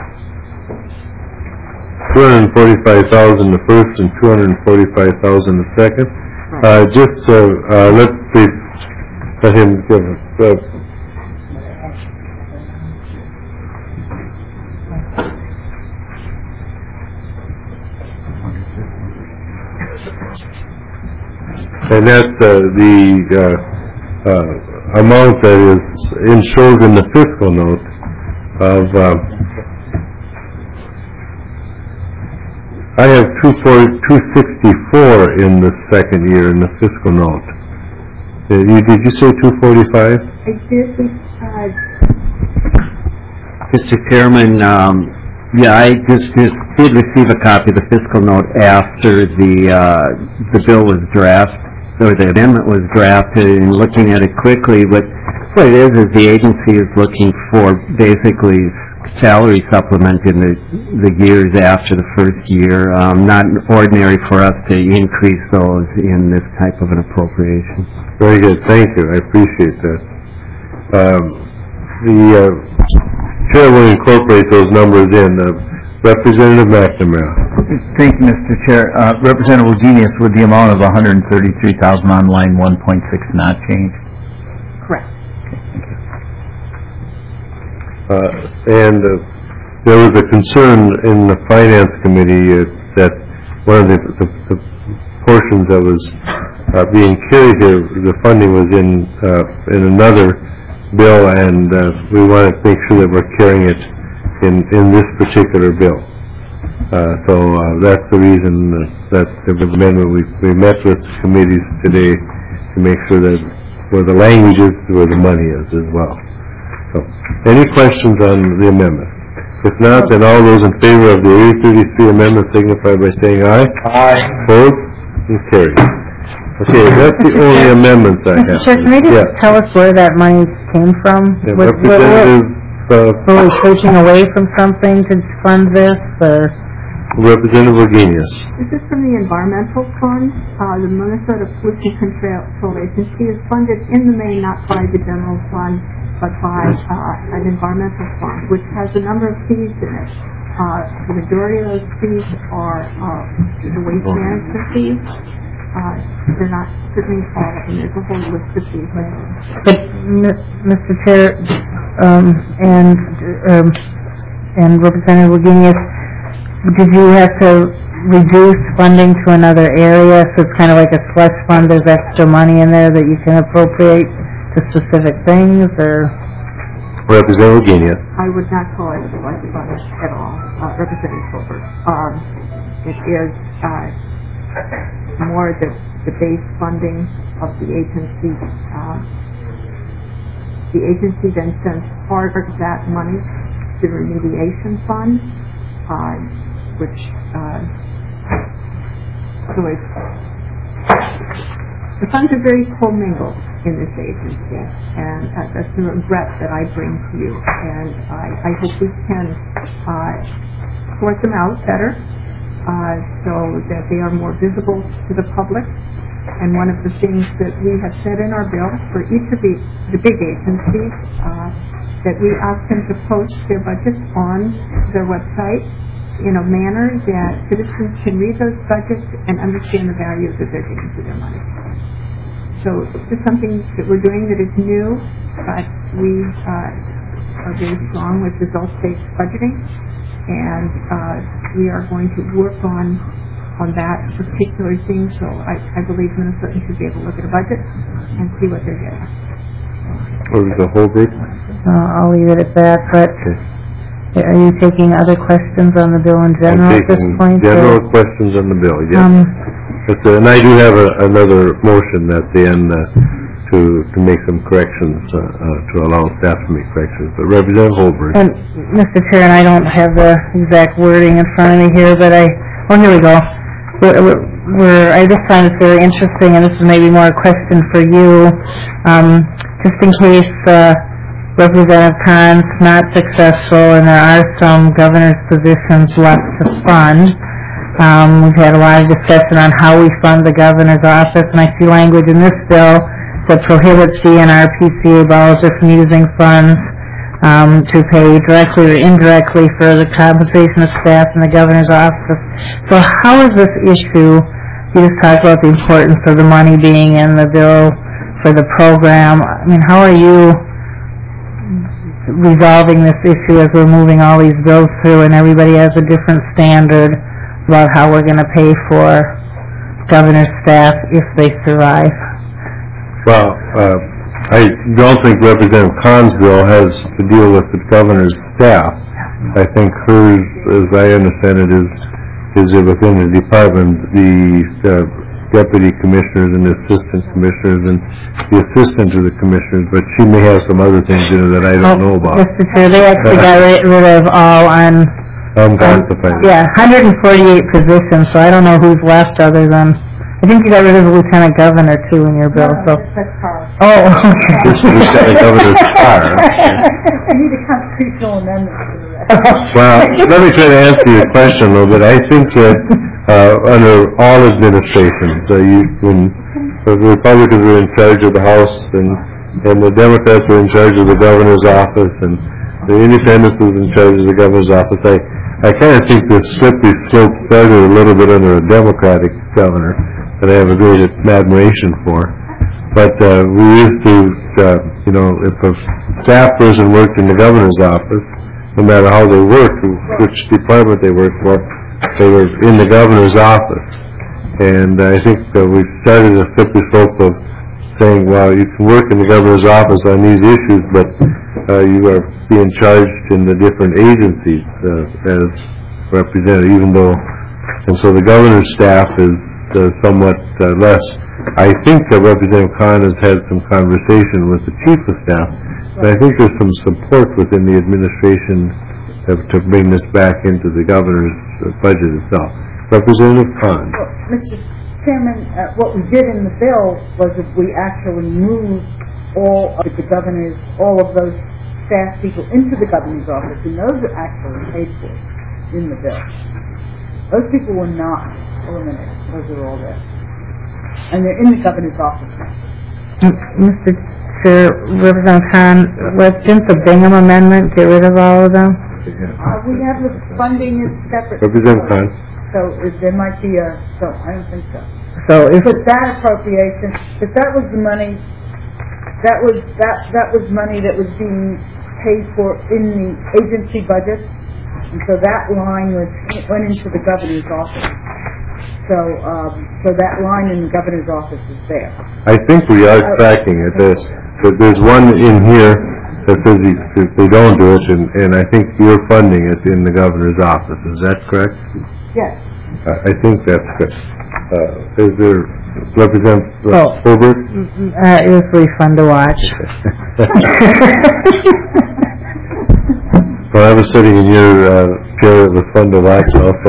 two hundred forty-five thousand the first and two hundred forty-five thousand the second. Uh, just uh, uh, let's see. Let him give us. Uh, And that's uh, the uh, uh, amount that is in, shows in the fiscal note of, uh, I have two sixty-four in the second year in the fiscal note. Uh, you, did you say two forty-five? I did, uh, Mister Chairman, um, yeah, I just, just did receive a copy of the fiscal note after the, uh, the bill was drafted, or the amendment was drafted, and looking at it quickly, what, what it is, is the agency is looking for basically salary supplement in the, the years after the first year. Um, not ordinary for us to increase those in this type of an appropriation. Very good, thank you, I appreciate that. Um, the uh, Chair will incorporate those numbers in. Uh, Representative McNamara. Thank you, Mister Chair. Uh, Representative Genius, with the amount of one hundred thirty-three thousand on line one point six not change? correct. Uh, and uh, there was a concern in the Finance Committee uh, that one of the, the, the portions that was uh, being carried here, the funding was in uh, in another bill, and uh, we want to make sure that we're carrying it in, in this particular bill. Uh, so uh, that's the reason that the amendment, we, we met with committees today to make sure that where the language is, where the money is as well. So, any questions on the amendment? If not, then all those in favor of the eight thirty-three amendment signify by saying aye. Aye. Opposed? And carried. Okay, that's the only amendments I have. Mister Chair, can you Yeah. just tell us where that money came from? Yeah, Was- were- Representative, uh, Were we taking away from something to fund this, or? Representative Virginius. This is from the Environmental Fund. Uh, the Minnesota Pollution Control Agency is funded in the main not by the general fund, but by uh, an environmental fund, which has a number of fees in it. Uh, the majority of those fees are uh, the waste management fees. Uh, they're not certainly all of them. There's a whole list of fees. But, M- Mister Chair, um, and, um, and Representative Virginius, did you have to reduce funding to another area, so it's kind of like a slush fund, there's extra money in there that you can appropriate to specific things, or? Representative Virginius. I would not call it a slush fund at all, uh, Representative Colbert. Um, it is uh, more the, the base funding of the agency. Uh, the agency then sends part of that money to the remediation fund, uh, which uh, so it's, the funds are very commingled in this agency, and uh, that's the regret that I bring to you. And I, I hope we can uh, sort them out better uh, so that they are more visible to the public. And one of the things that we have said in our bill for each of the, the big agencies, uh, that we ask them to post their budgets on their website in a manner that citizens can read those budgets and understand the value that they're getting for their money. So this is something that we're doing that is new, but we uh, are very strong with results-based budgeting, and uh, we are going to work on on that particular thing. So I, I believe Minnesotans should be able to look at a budget and see what they're getting. Or the whole group? Uh, I'll leave it at that, but are you taking other questions on the bill in general I'm at this taking point? general or- questions on the bill, yes. Um, But, uh, and I do have a, another motion at the end uh, to to make some corrections, uh, uh, to allow staff to make corrections. But Representative Holberg. And, Mister Chair, and I don't have the exact wording in front of me here, but I, oh, here we go. We're, we're- we're, I just found it very interesting, and this is maybe more a question for you, um, just in case uh, Representative Khan's not successful and there are some governor's positions left to fund. Um, we've had a lot of discussion on how we fund the governor's office, and I see language in this bill that prohibits D N R P C A Bowser from using funds um, to pay directly or indirectly for the compensation of staff in the governor's office. So how is this issue, you just talked about the importance of the money being in the bill for the program. I mean, how are you resolving this issue as we're moving all these bills through and everybody has a different standard about how we're going to pay for governor's staff if they survive. Well, uh, I don't think Representative Khan's bill has to deal with the governor's staff. I think hers, as I understand it, is is that within the department, the uh, deputy commissioners and assistant commissioners and the assistant to the commissioners, but she may have some other things in it that I don't know about. Mister Chair, they actually got rid rid of all on, Unclassified. yeah, one hundred forty-eight positions, so I don't know who's left other than, I think you got rid of the lieutenant governor too in your bill, so. Oh, okay. This is lieutenant governor's car. I need a constitutional amendment for the rest. Well, let me try to answer your question a little bit. I think that uh, under all administrations, uh, you, when the Republicans were in charge of the House and, and the Democrats were in charge of the governor's office and the Independents was in charge of the governor's office, I, I kind of think the slippery slope started a little bit under a Democratic governor that I have a great admiration for. But uh, we used to, uh, you know, if a staff person worked in the governor's office, no matter how they worked, which department they worked for, they were in the governor's office. And I think uh, we started a slippery slope of saying, well, you can work in the governor's office on these issues, but uh, you are being charged in the different agencies uh, as represented, even though, and so the governor's staff is uh, somewhat uh, less. I think that Representative Khan has had some conversation with the chief of staff, and I think there's some support within the administration to, to bring this back into the governor's uh, budget itself. Representative Khan. Well, Mister Chairman, uh, what we did in the bill was that we actually moved all of the governor's, all of those staff people into the governor's office, and those are actually paid for in the bill. Those people were not eliminated. Those are all there. And they're in the governor's office now. Mister Chair, Representative Khan, what, didn't the Bingham Amendment get rid of all of them? Uh, we have the funding is separate. Representative Khan. So if there might be a, so I don't think so. So if, But that appropriation, if that was the money, that was, that, that was money that was being paid for in the agency budget, and so that line was, went into the governor's office. So, um, so that line in the governor's office is there. I think we are tracking it. There's, there's one in here that says you, if they don't do it, and, and I think you're funding it in the governor's office. Is that correct? Yes. I, I think that's good. Uh, is there, Representative uh, Oh. Hobart? uh, it was really fun to watch. Well, I was sitting in your uh, chair. It was fun to watch also.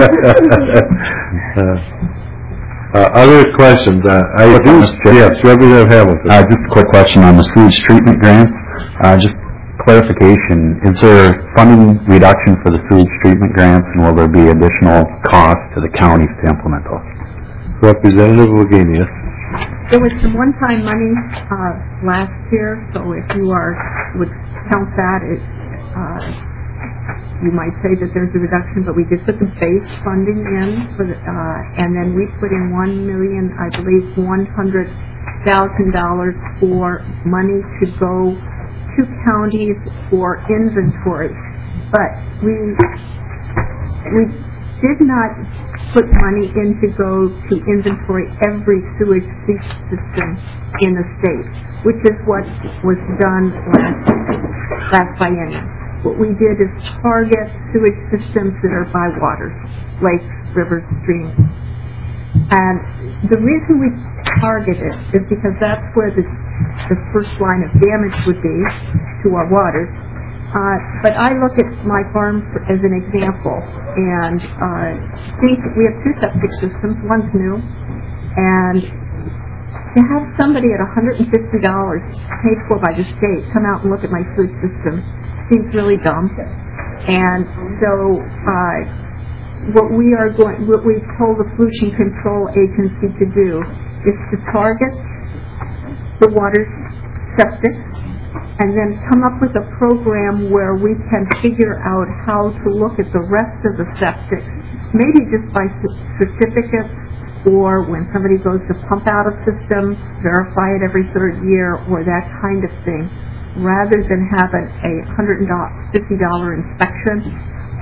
uh, uh, other questions? Uh, I do, yes, Representative Hamilton. Uh, just a quick question on the sewage treatment grants. Uh, just clarification, is there funding reduction for the sewage treatment grants, and will there be additional costs to the counties to implement those? Representative Wagenius. There was some one-time money uh, last year, so if you are would count that, it, uh, you might say that there's a reduction. But we did put the base funding in, for the, uh, and then we put in one million, I believe, one hundred thousand dollars for money to go to counties for inventory. But we we did not put money in to go to inventory every sewage system in the state, which is what was done last, last biennium. What we did is target sewage systems that are by waters, lakes, rivers, streams. And the reason we target it is because that's where the, the first line of damage would be to our waters. Uh, but I look at my farm for, as an example, and uh, think we have two septic systems. One's new, and to have somebody at one hundred fifty dollars paid for by the state come out and look at my sewage system seems really dumb. And so uh, what we are going, what we've told the Pollution Control Agency to do is to target the water septic, and then come up with a program where we can figure out how to look at the rest of the septic, maybe just by certificates, or when somebody goes to pump out a system, verify it every third year, or that kind of thing, rather than have a one hundred fifty dollars inspection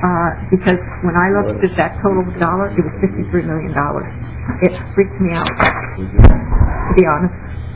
uh, because when I looked at that total dollar, it was fifty-three million dollars. It freaked me out, to be honest.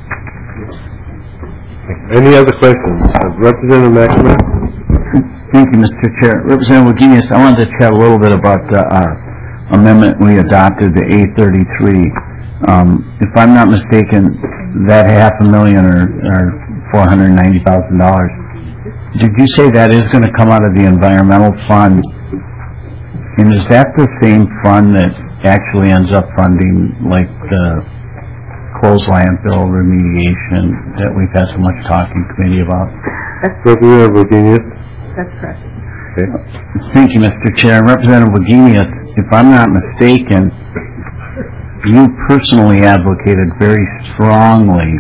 Any other questions? Uh, Representative McNamara? Thank you, Mister Chair. Representative Wagenius, I wanted to chat a little bit about uh, our amendment we adopted, the A thirty-three. Um, if I'm not mistaken, that half a million or, or four hundred ninety thousand dollars, did you say that is going to come out of the environmental fund? And is that the same fund that actually ends up funding, like, the closed landfill remediation that we've had so much talk in committee about? Representative Wagenius? That's correct. Okay. Thank you, Mister Chair. Representative Wagenius, if I'm not mistaken, you personally advocated very strongly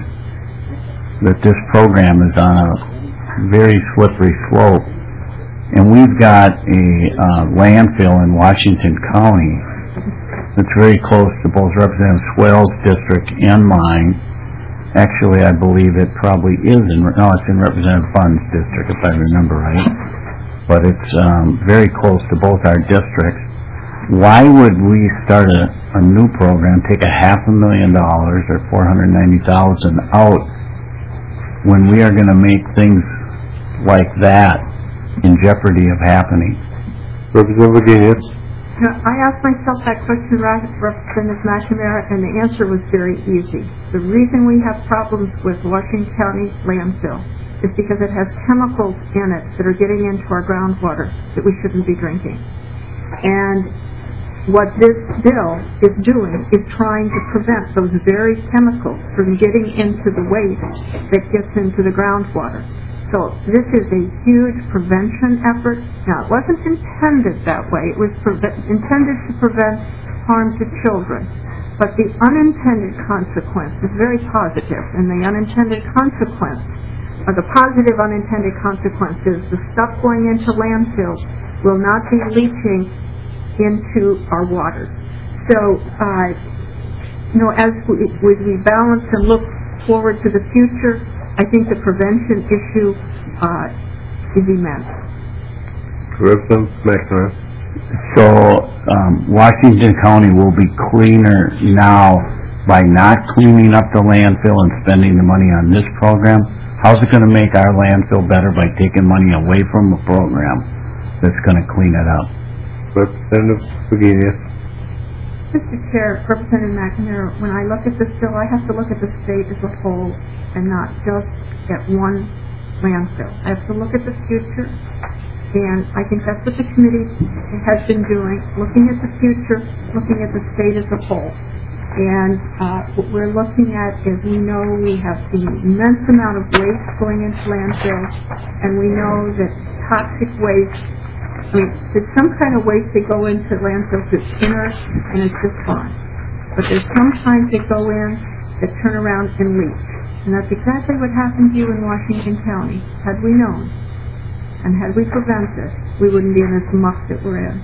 that this program is on a very slippery slope. And we've got a uh, landfill in Washington County that's very close to both Representative Swale's district and mine. Actually, I believe it probably is in, no, it's in Representative Bunn's district, if I remember right. But it's um, very close to both our districts. Why would we start a, a new program, take a half a million dollars or four hundred ninety thousand out when we are going to make things like that in jeopardy of happening? Representative Wagenius? Now, I asked myself that question, Representative McNamara, and the answer was very easy. The reason we have problems with Washington County landfill is because it has chemicals in it that are getting into our groundwater that we shouldn't be drinking. And what this bill is doing is trying to prevent those very chemicals from getting into the waste that gets into the groundwater. So this is a huge prevention effort. Now, it wasn't intended that way. It was preve- intended to prevent harm to children. But the unintended consequence is very positive, and the unintended consequence, or the positive unintended consequence is the stuff going into landfills will not be leaching into our waters. So, uh, you know, as we, as we balance and look forward to the future, I think the prevention issue uh, is immense. Representative McNamara? So um, Washington County will be cleaner now by not cleaning up the landfill and spending the money on this program. How's it going to make our landfill better by taking money away from a program that's going to clean it up? Representative Wagenius? Mister Chair, Representative McNamara, when I look at this bill, I have to look at the state as a whole and not just at one landfill. I have to look at the future, and I think that's what the committee has been doing, looking at the future, looking at the state as a whole. And uh, what we're looking at is we know we have an immense amount of waste going into landfills, and we know that toxic waste, I mean, there's some kind of waste that go into landfills that's inert and it's just fine. But there's sometimes that go in that turn around and leach. And that's exactly what happened to you in Washington County. Had we known, and had we prevented, we wouldn't be in this muck that we're in.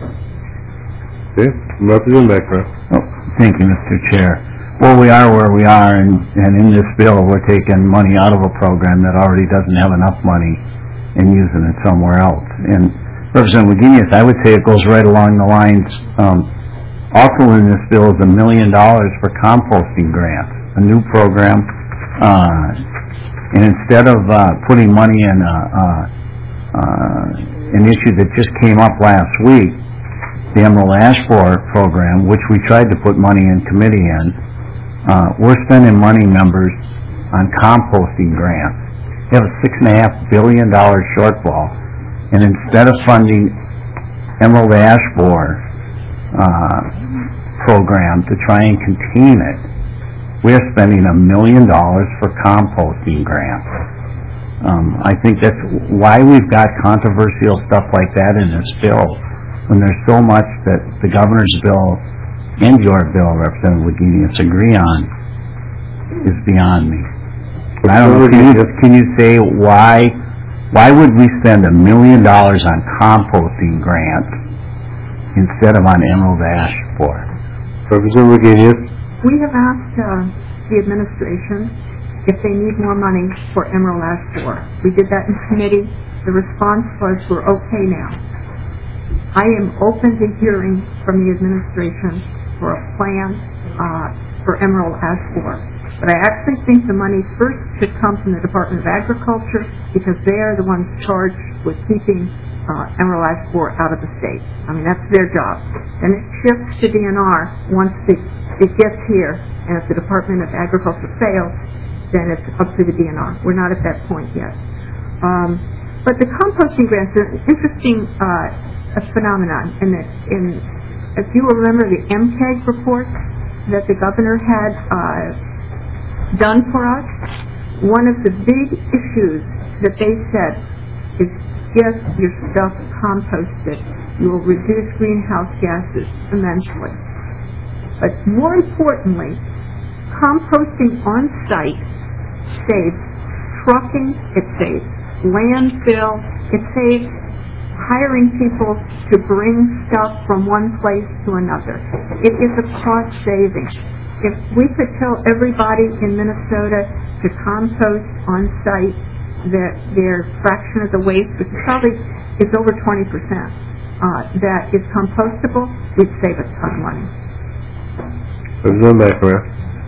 Okay. Representative McNamara? Oh, thank you, Mister Chair. Well, we are where we are, and, and in this bill, we're taking money out of a program that already doesn't have enough money and using it somewhere else. And Representative Wagenius, I would say it goes right along the lines. Um, also in this bill is a million dollars for composting grants, a new program. Uh, and instead of uh, putting money in uh, uh, uh, an issue that just came up last week, the Emerald Ash Borer program, which we tried to put money in committee in, uh, we're spending money, members, on composting grants. We have a six and a half billion dollar shortfall, and instead of funding Emerald Ash Borer uh, program to try and contain it, we're spending a million dollars for composting grants. Um, I think that's why we've got controversial stuff like that in this bill, when there's so much that the governor's bill and your bill, Representative Wagenius, agree on, is beyond me. I don't know, can you, can you say why, why would we spend a million dollars on composting grants instead of on Emerald Ash Borer? Representative Wagenius? We have asked uh, the administration if they need more money for Emerald Ash Borer. We did that in committee. The response was, we're okay now. I am open to hearing from the administration for a plan uh, for Emerald Ash Borer. But I actually think the money first should come from the Department of Agriculture because they are the ones charged with keeping uh, Emerald Ash Borer out of the state. I mean, that's their job. Then it shifts to D N R once it, it gets here, and if the Department of Agriculture fails, then it's up to the D N R. We're not at that point yet. Um, but the composting grants are an interesting uh, a phenomenon. And in, if you remember the M C A G report that the governor had uh, done for us, one of the big issues that they said is get your stuff composted. You will reduce greenhouse gases immensely. But more importantly, composting on site saves trucking, it saves landfill, it saves hiring people to bring stuff from one place to another. It is a cost saving. If we could tell everybody in Minnesota to compost on site that their fraction of the waste, which probably is over twenty percent, uh, that is compostable, we'd save a ton of money. Representative McNamara.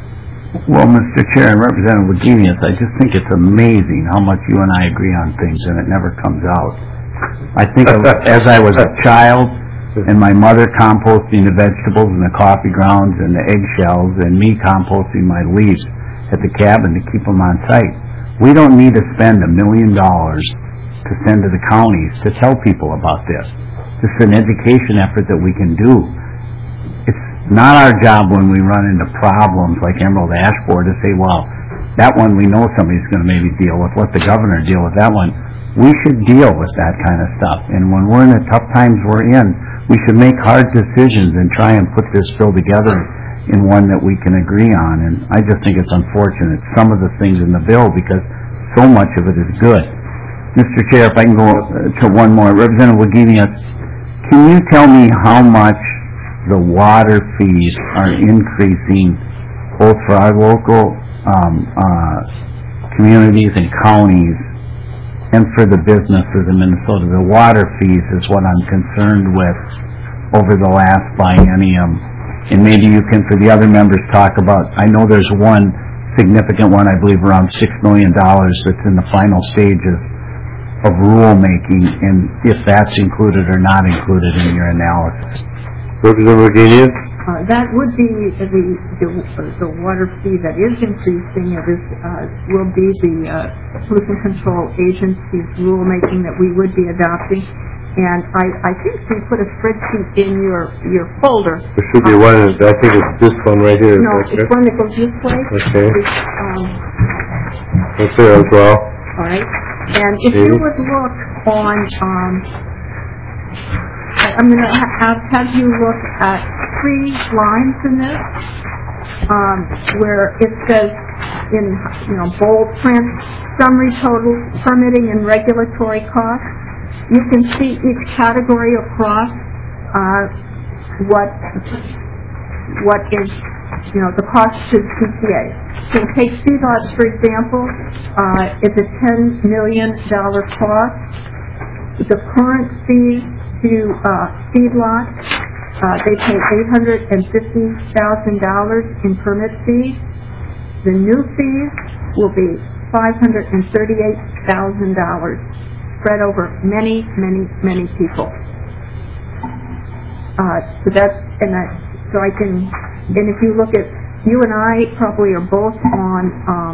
Well, Mister Chair and Representative Wagenius, I just think it's amazing how much you and I agree on things and it never comes out. I think of, as I was a child and my mother composting the vegetables and the coffee grounds and the eggshells and me composting my leaves at the cabin to keep them on site. We don't need to spend a million dollars to send to the counties to tell people about this. This is an education effort that we can do. It's not our job when we run into problems like Emerald Ash Borer to say, well, that one we know somebody's going to maybe deal with. Let the governor deal with that one. We should deal with that kind of stuff. And when we're in the tough times we're in, we should make hard decisions and try and put this bill together in one that we can agree on. And I just think it's unfortunate, some of the things in the bill, because so much of it is good. Mister Chair, if I can go to one more. Representative Wagenius, can you tell me how much the water fees are increasing both for our local um, uh, communities and counties and for the businesses in Minnesota? The water fees is what I'm concerned with over the last biennium. And maybe you can, for the other members, talk about, I know there's one significant one, I believe around six million dollars that's in the final stages of rulemaking, and if that's included or not included in your analysis. Representative Wagenius. Uh, that would be the, the the water fee that is increasing. It is, uh, will be the uh, Pollution Control Agency's rulemaking that we would be adopting. And I, I think we put a spreadsheet in your your folder. There should be one. I think it's this one right here. No, it's one that goes this way. Okay. It's, um, That's there as well. all right. And if you would look on, um, I'm going to have, have you look at three lines in this, um, where it says in, you know, bold print, summary total, permitting and regulatory costs. You can see each category across uh, what what is, you know, the cost to C P A. So take feedlots, for example. Uh, it's a ten million dollars cost. The current fees to uh, feedlots, uh, they pay eight hundred fifty thousand dollars in permit fees. The new fees will be five hundred thirty-eight thousand dollars, spread over many, many, many people. Uh, so that's, and that, so I can, and if you look at, you and I probably are both on, um,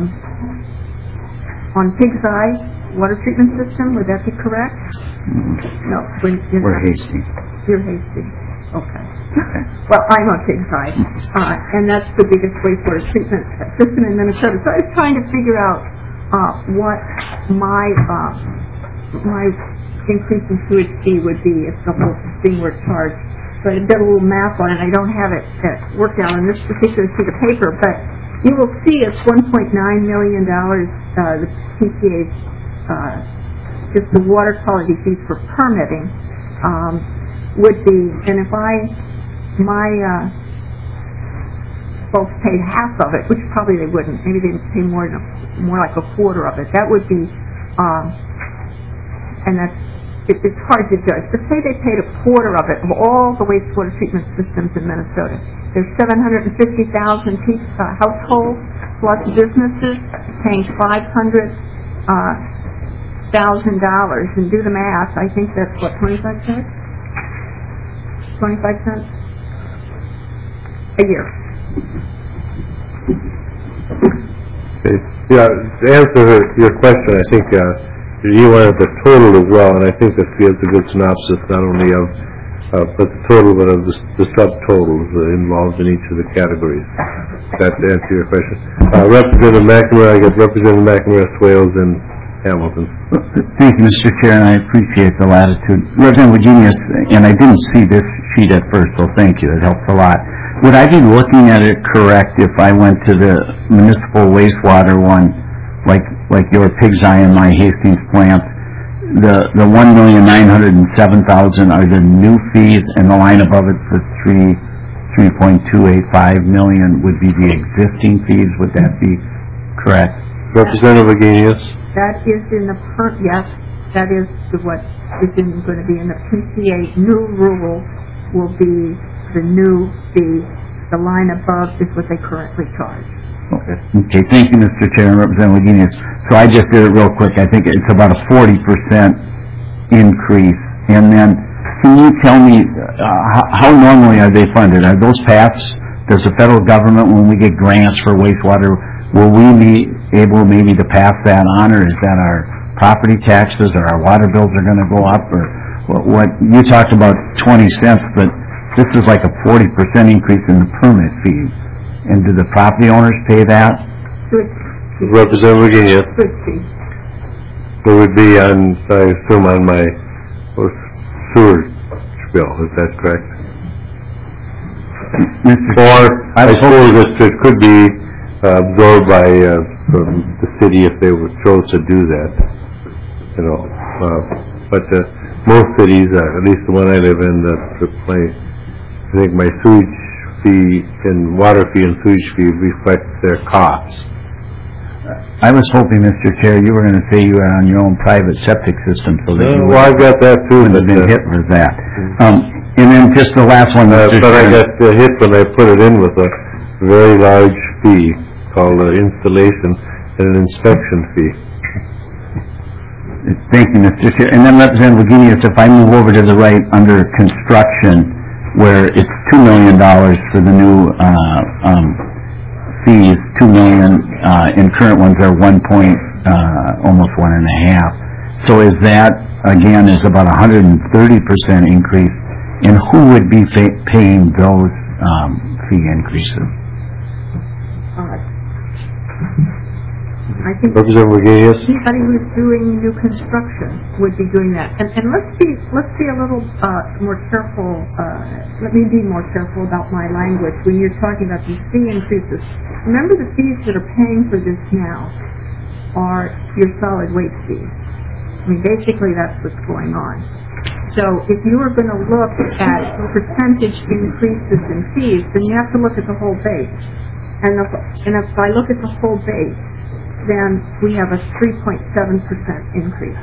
on Pig's Eye water treatment system, would that be correct? Mm-hmm. No. When, We're Hastings. You're Hastings. Okay. Well, I'm on Pig's Eye, uh, and that's the biggest wastewater treatment system in Minnesota. So I was trying to figure out uh, what my uh, my increase in sewage fee would be if the whole thing were charged. So I did a little math on it. I don't have it uh, worked out on this particular sheet of paper, but you will see it's one point nine million dollars, uh, the P C A's, uh, just the water quality fees for permitting, um, would be, and if I, my, uh, folks paid half of it, which probably they wouldn't, maybe they'd pay more than a, more like a quarter of it, that would be, um, and that's it, it's hard to judge, but say they paid a quarter of it of all the wastewater treatment systems in Minnesota. There's seven hundred fifty thousand pe- uh, households plus businesses paying five hundred thousand dollars, and do the math. I think that's what, twenty-five cents? twenty-five cents a year. Okay. Yeah, to answer your question, I think uh, you wanted the total as well, and I think this gives a good synopsis not only of uh, but the total, but of the, the subtotals uh, involved in each of the categories. That to answer your question. Uh, Representative McNamara, I got Representative McNamara, Swales, and Hamilton. Thank you, Mister Chair, and I appreciate the latitude. Representative Wagenius, and I didn't see this sheet at first, so thank you. It helps a lot. Would I be looking at it correct if I went to the municipal wastewater one, like like your Pig's Eye and my Hastings plant? The the one million nine hundred and seven thousand are the new fees, and the line above it, the three three point two eight five million would be the existing fees. Would that be correct? Representative Wagenius. That is in the per, yes, that is the, what is in, going to be in the P C A. New rule will be the new fee. The line above is what they currently charge. Okay. Okay. Thank you, Mister Chair and Representative Wagenius. So I just did it real quick. I think it's about a forty percent increase. And then, can you tell me uh, how, how normally are they funded? Are those paths? Does the federal government, when we get grants for wastewater, will we be able maybe to pass that on, or is that our property taxes, or our water bills are going to go up, or what, what? You talked about twenty cents, but this is like a forty percent increase in the permit fees. And do the property owners pay that? Good. Representative Wagenius. Good fee. It would be on, I assume, on my sewer bill. Is that correct? Or I suppose it, it could be uh, absorbed by uh, from the city if they were chose to do that. You know, uh, but uh, most cities, uh, at least the one I live in, that uh, play, I think my sewage fee and water fee and sewage fee reflect their costs. I was hoping, Mister Chair, you were going to say you were on your own private septic system, so that Uh, you well, I've got that too. wouldn't have been uh, hit with that. Um, and then just the last one, Uh, Mister but I Chair. got uh, hit when I put it in with a very large fee called uh, installation and an inspection fee. Thank you, Mister Chair. And then Representative Wagenius, if I move over to the right under construction, where it's two million dollars for the new uh, um, fees, two million dollars, uh, and current ones are one point, uh, almost one and a half. So is that, again, is about a one hundred thirty percent increase, and who would be fa- paying those um, fee increases? Uh, I think Representative Wagenius. anybody who's doing new construction would be doing that. And, and let's be let's be a little uh, more careful. Uh, let me be more careful about my language when you're talking about these fee increases. Remember, the fees that are paying for this now are your solid waste fees. I mean, basically, that's what's going on. So if you are going to look at percentage increases in fees, then you have to look at the whole base. And, the, and if I look at the whole base, then we have a three point seven percent increase.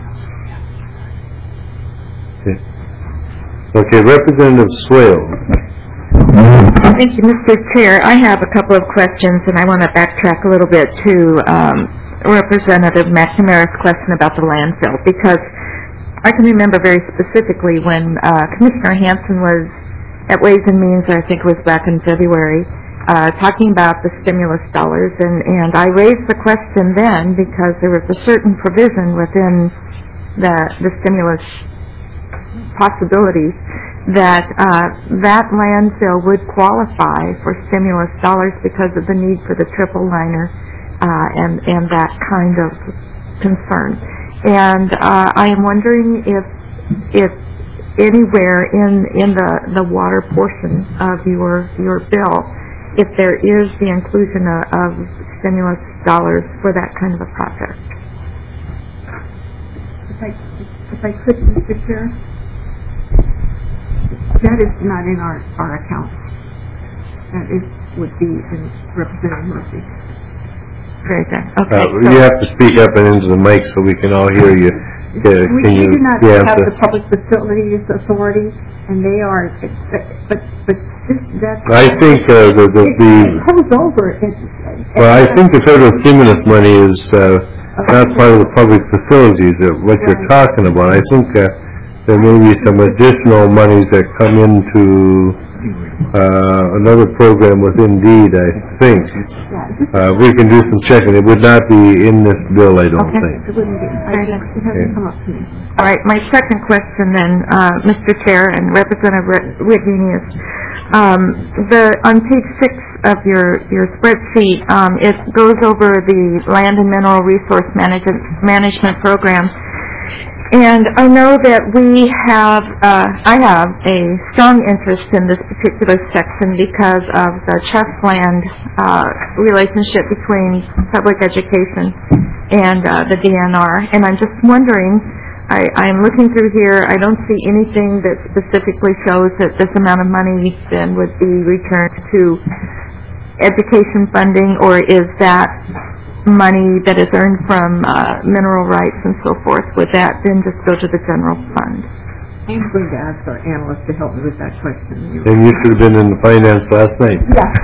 Okay. Okay, Representative Swales. Thank you, Mister Chair. I have a couple of questions, and I want to backtrack a little bit to um, Representative McNamara's question about the landfill, because I can remember very specifically when uh, Commissioner Hanson was at Ways and Means, I think it was back in February, uh, talking about the stimulus dollars, and, and I raised the question then because there was a certain provision within the, the stimulus possibilities that uh, that landfill would qualify for stimulus dollars because of the need for the triple liner uh, and, and that kind of concern. And uh, I am wondering if if anywhere in in the, the water portion of your your bill, if there is the inclusion of, of stimulus dollars for that kind of a project. If I if I could, Mister Chair, that is not in our our account. That is would be in Representative Murphy. Very good. Okay. Uh, you have to speak up and into the mic so we can all hear you. Uh, We Can we you do not yeah, have answer? the Public Facilities Authority, and they are, but, but this, that's... I think uh, the, the, It the, it goes over, it's... well, I think the federal stimulus money is uh, not part of the public facilities, uh, what you're talking about. I think uh, there may be some additional monies that come into uh, another program with Indeed, I think. Uh, We can do some checking. It would not be in this bill, I don't Okay. think. It wouldn't be, I Very just, it hasn't come up to me. All right, my second question then, uh, Mister Chair and Representative Wagenius. Um, the, on page six of your, your spreadsheet, um, it goes over the Land and Mineral Resource Management, Management Program. And I know that we have, uh, I have a strong interest in this particular section because of the trust land uh, relationship between public education and uh, the D N R. And I'm just wondering, I, I'm looking through here, I don't see anything that specifically shows that this amount of money then would be returned to education funding, or is that money that is earned from uh, mineral rights and so forth, would that then just go to the general fund? I'm going to ask our analyst to help me with that question. And you should have been in the finance last night.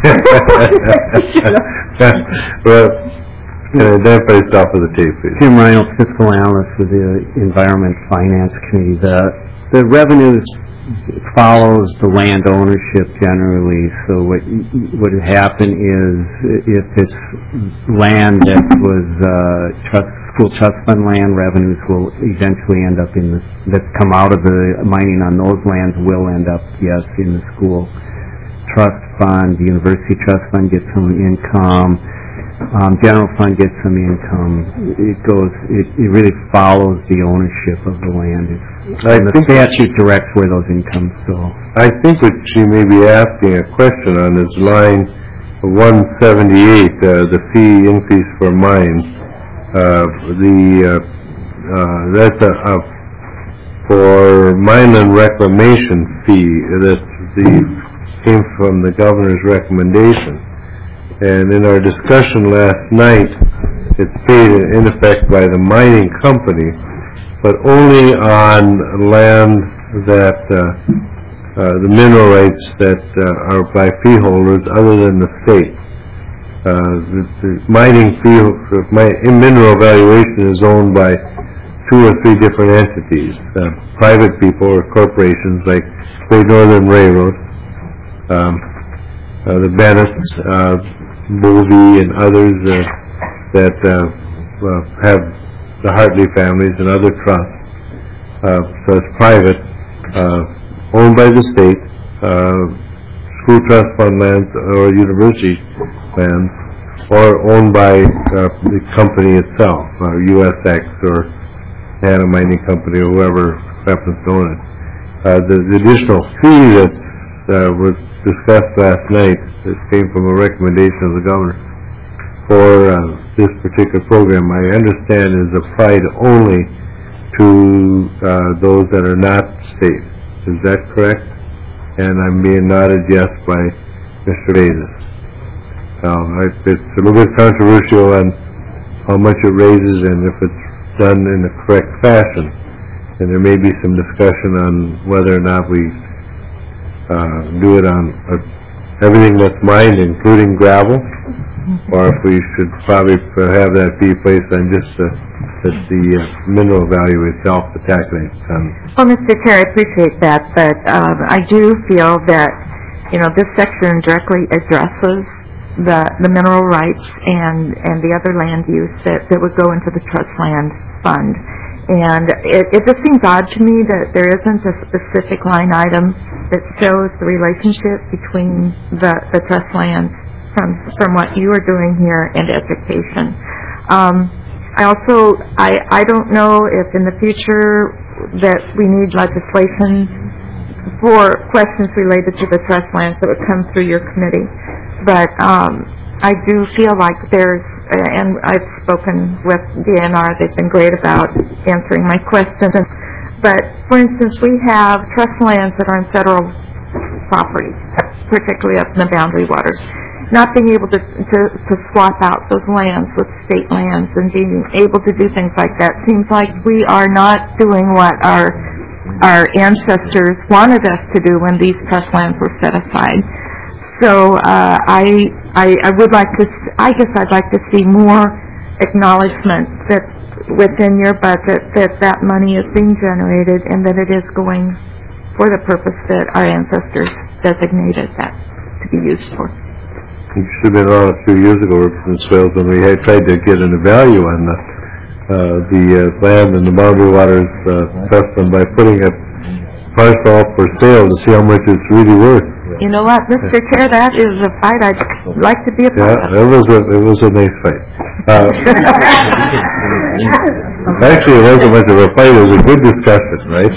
Yeah. Well, can I identify yourself for the tape, please? Jim Reynolds, fiscal analyst with the Environment Finance Committee. The, the revenues follows the land ownership generally, so what what would happen is if it's land that was uh, trust, school trust fund land, revenues will eventually end up in the, that come out of the mining on those lands will end up, yes, in the school trust fund. The university trust fund gets some income. Um, general fund gets some income. It goes, it, it really follows the ownership of the land. It's, I and the think statute directs where those incomes go. I think what she may be asking a question on is line one seventy-eight, uh, the fee increase for mines. Uh, the, uh, uh, that's a, a, for mine and reclamation fee, that the, came from the governor's recommendation. And in our discussion last night, it's paid in effect by the mining company, but only on land that, uh, uh, the mineral rights that uh, are by fee holders other than the state. Uh, the, the mining fee, my, mineral valuation is owned by two or three different entities, uh, private people or corporations like Great Northern Railroad, um, uh, the Bennett's, uh, Bovee and others uh, that uh, uh, have the Hartley families and other trusts. Uh, so it's private, uh, owned by the state, uh, school trust fund lands or university lands, or owned by uh, the company itself, uh, U S X or Hannah Mining Company or whoever happens to own it. Uh, the, the additional fee that uh, was discussed last night, it came from a recommendation of the governor for uh, this particular program, I understand is applied only to uh, those that are not state. Is that correct? And I'm being nodded yes by Mister Davis. Uh, it's a little bit controversial on how much it raises and if it's done in the correct fashion. And there may be some discussion on whether or not we Uh, do it on uh, everything that's mined, including gravel, or if we should probably have that be placed on just the, the, the uh, mineral value itself, the tax rate. Um, well, Mister Chair, I appreciate that, but um, I do feel that, you know, this section directly addresses the the mineral rights and, and the other land use that, that would go into the trust land fund. And it, it just seems odd to me that there isn't a specific line item that shows the relationship between the, the trust lands from, from what you are doing here and education. Um, I also, I, I don't know if in the future that we need legislation for questions related to the trust lands that would come through your committee. But um, I do feel like there's, and I've spoken with D N R, they've been great about answering my questions. But, for instance, we have trust lands that are on federal property, particularly up in the boundary waters. not being able to, to, to swap out those lands with state lands and being able to do things like that seems like we are not doing what our our ancestors wanted us to do when these trust lands were set aside. So uh, I, I I would like to, I guess I'd like to see more acknowledgement that within your budget that that money is being generated and that it is going for the purpose that our ancestors designated that to be used for. It should have been around a few years ago, Representative Swales, when we had tried to get a value on the uh, the uh, land and the Boundary Waters uh, Trust Fund by putting a parcel up for sale to see how much it's really worth. You know what, Mister Chair, that is a fight I'd like to be a part Yeah, of. it was a it was a nice fight. Uh, actually, it wasn't much of a fight; it was a good discussion, right?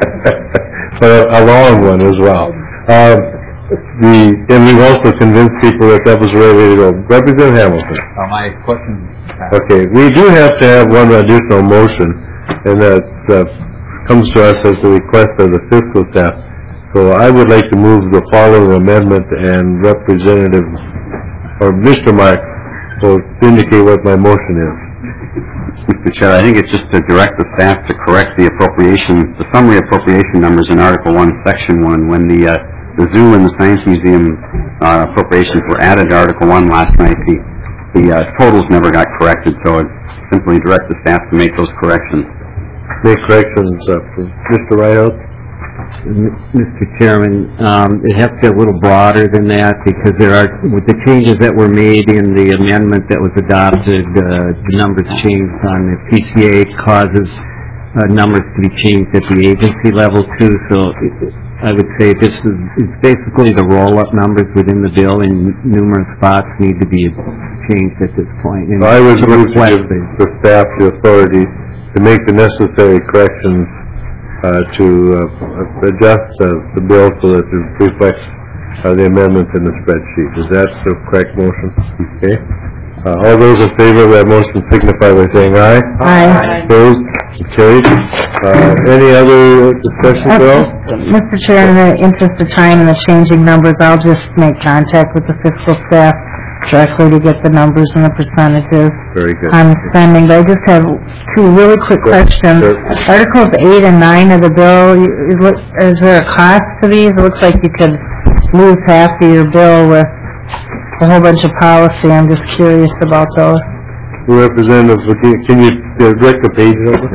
But a, a long one as well. Um, the and we've also convinced people that that was the right way to go. Representative Hamilton. Uh, my question. Okay, we do have to have one additional motion, and that uh, comes to us as the request of the fiscal staff. So I would like to move the following amendment, and Representative, or Mister Mark, will indicate what my motion is. Mister Chair, I think it's just to direct the staff to correct the appropriation, the summary appropriation numbers in Article one, Section one, when the, uh, the Zoo and the Science Museum uh, appropriations were added to Article one last night. The, the uh, totals never got corrected, so it's simply direct the staff to make those corrections. Make corrections, uh, Mister Rideout. Mister Chairman, um, it has to be a little broader than that because there are, with the changes that were made in the amendment that was adopted, uh, the numbers changed on the P C A causes uh, numbers to be changed at the agency level too. So it, I would say this is it's basically the roll-up numbers within the bill, and numerous spots need to be changed at this point. And I would to move to reflect give the staff the authority to make the necessary corrections Uh, to uh, adjust uh, the bill so that it reflects uh, the amendments in the spreadsheet. Is that the correct motion? Okay. Uh, all those in favor of that motion signify by saying aye. Aye. Opposed? Carried. Uh, any other discussion, Bill? Mister Chair, in the interest of time and the changing numbers, I'll just make contact with the fiscal staff directly to get the numbers and the percentages Very good. on spending. But I just have two really quick questions. Sure. Articles eight and nine of the bill, you- is look- is there a cost to these? It looks like you could lose half of your bill with a whole bunch of policy. I'm just curious about those. Representative, can you uh, direct the page over?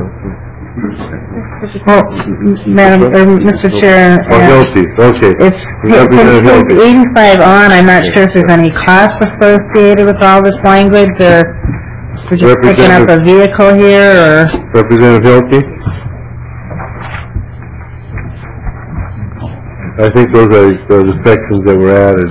Well, m- Madam, or Mister Chair. Oh, uh, Hilty, okay. It's Representative page Hilty. eighty-five on, I'm not sure if there's any cost associated with all this language, or we're just picking up a vehicle here, or... Representative Hilty? I think those are, are the sections that were added.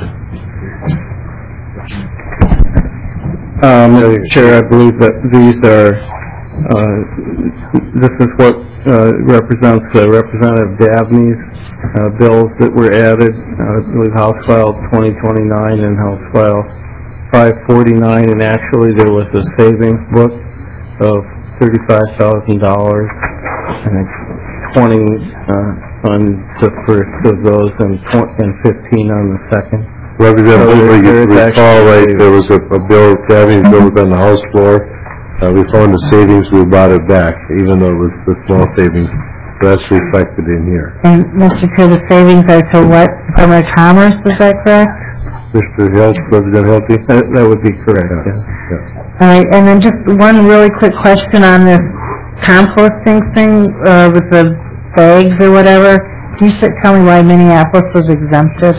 Um, Mister Chair, I believe that these are, uh, this is what uh, represents uh, Representative Dabney's uh, bills that were added. Uh, I believe House File twenty twenty-nine and House File five forty-nine, and actually there was a savings book of thirty-five thousand dollars, and it's twenty uh, on the first of those and, tw- and fifteen on the second. Representative So Hoover, you there is recall, right, actually- there was a, a bill, Dabney's bill was on the House floor. Uh, we found the savings, we brought it back, even though it was the small savings. So that's reflected in here. And, Mister Chair, the savings are to what? Department of Commerce, is that correct? Mister Hill, Representative Hilty? That, that would be correct, Yeah. yes. Yeah. All right, and then just one really quick question on this composting thing, uh, with the bags or whatever. Can you s- tell me why Minneapolis was exempted?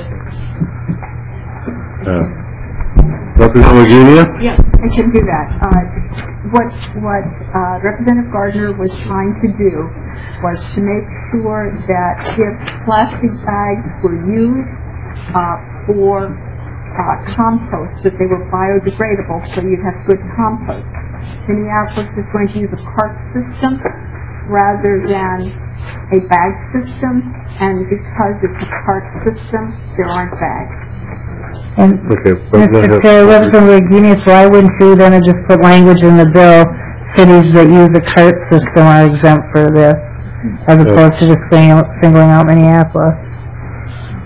Uh, Representative Virginia? Yes, I can do that. Uh, What, what uh, Representative Gardner was trying to do was to make sure that if plastic bags were used uh, for uh, compost, that they were biodegradable, so you'd have good compost. Minneapolis is going to use a cart system rather than a bag system, and because it's a cart system, there aren't bags. And, Okay, Mister Representative- Chair, Representative Reginius, why wouldn't you then have just put language in the bill, cities that use the cart system are exempt for this, as opposed to just singling singling out Minneapolis?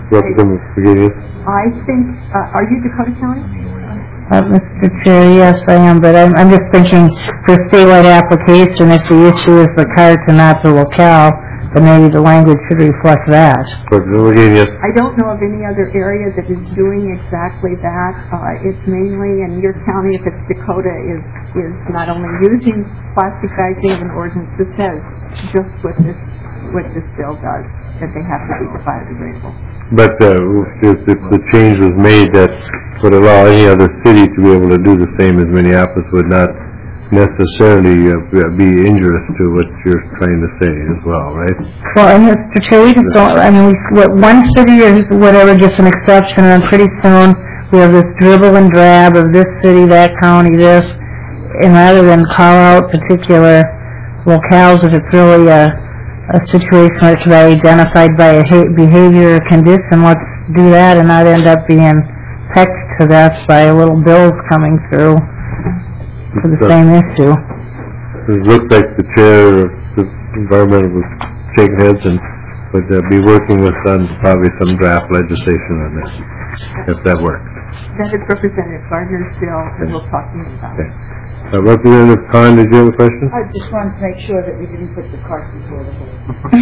Representative Virginia? I think, uh, are you Dakota County? Uh, Mister Chair, yes, I am, but I'm, I'm just thinking for statewide application, if the issue is the cart and not the locale, then maybe the language should reflect that. Representative Virginia? I don't know of any other area that is doing exactly that. Uh, it's mainly in your county, if it's Dakota, is is not only using plastic bags, they have an ordinance that says just what this what this bill does, that they have to be biodegradable. But uh, if, if the change was made that would allow any other city to be able to do the same as Minneapolis would not necessarily uh, be injurious to what you're trying to say as well, right? Well, and Mister Chair, we just don't, I mean, we, what, one city or whatever gets an exception, and pretty soon we have this dribble and drab of this city, that county, this, and rather than call out particular locales, if it's really a, a situation where it can be identified by a ha- behavior or condition, let's do that and not end up being pecked to death by little bills coming through for the same issue. It looked like the chair of the environmental was shaking heads and would uh, be working with on probably some draft legislation on this, if that works. That is Representative Gardner's bill that we'll talk to you about. Okay. Uh, Representative Khan, did you have a question? I just wanted to make sure that we didn't put the cart before the horse.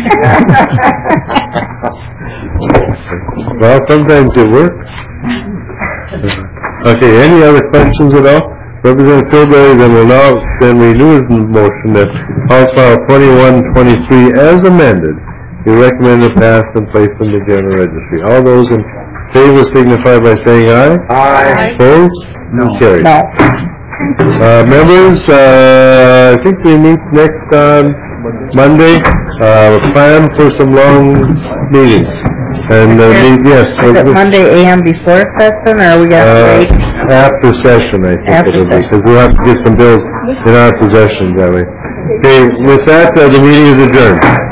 Well, sometimes it works. Okay, any other questions at all? Representative Tilbury then will now then renew his motion that House File twenty-one twenty-three as amended be recommended passed and placed in the general registry. All those in favor signify by saying aye. Aye. Opposed? No. Carried. No. Uh, members, uh, I think we meet next on Monday. Uh, plan for some long meetings. And, uh, meet, yes. Is it Monday A M before session, or we got to Uh, wait? after session, I think After it'll be, session. because we'll have to get some bills in our possession that way. Okay, with that, uh, the meeting is adjourned.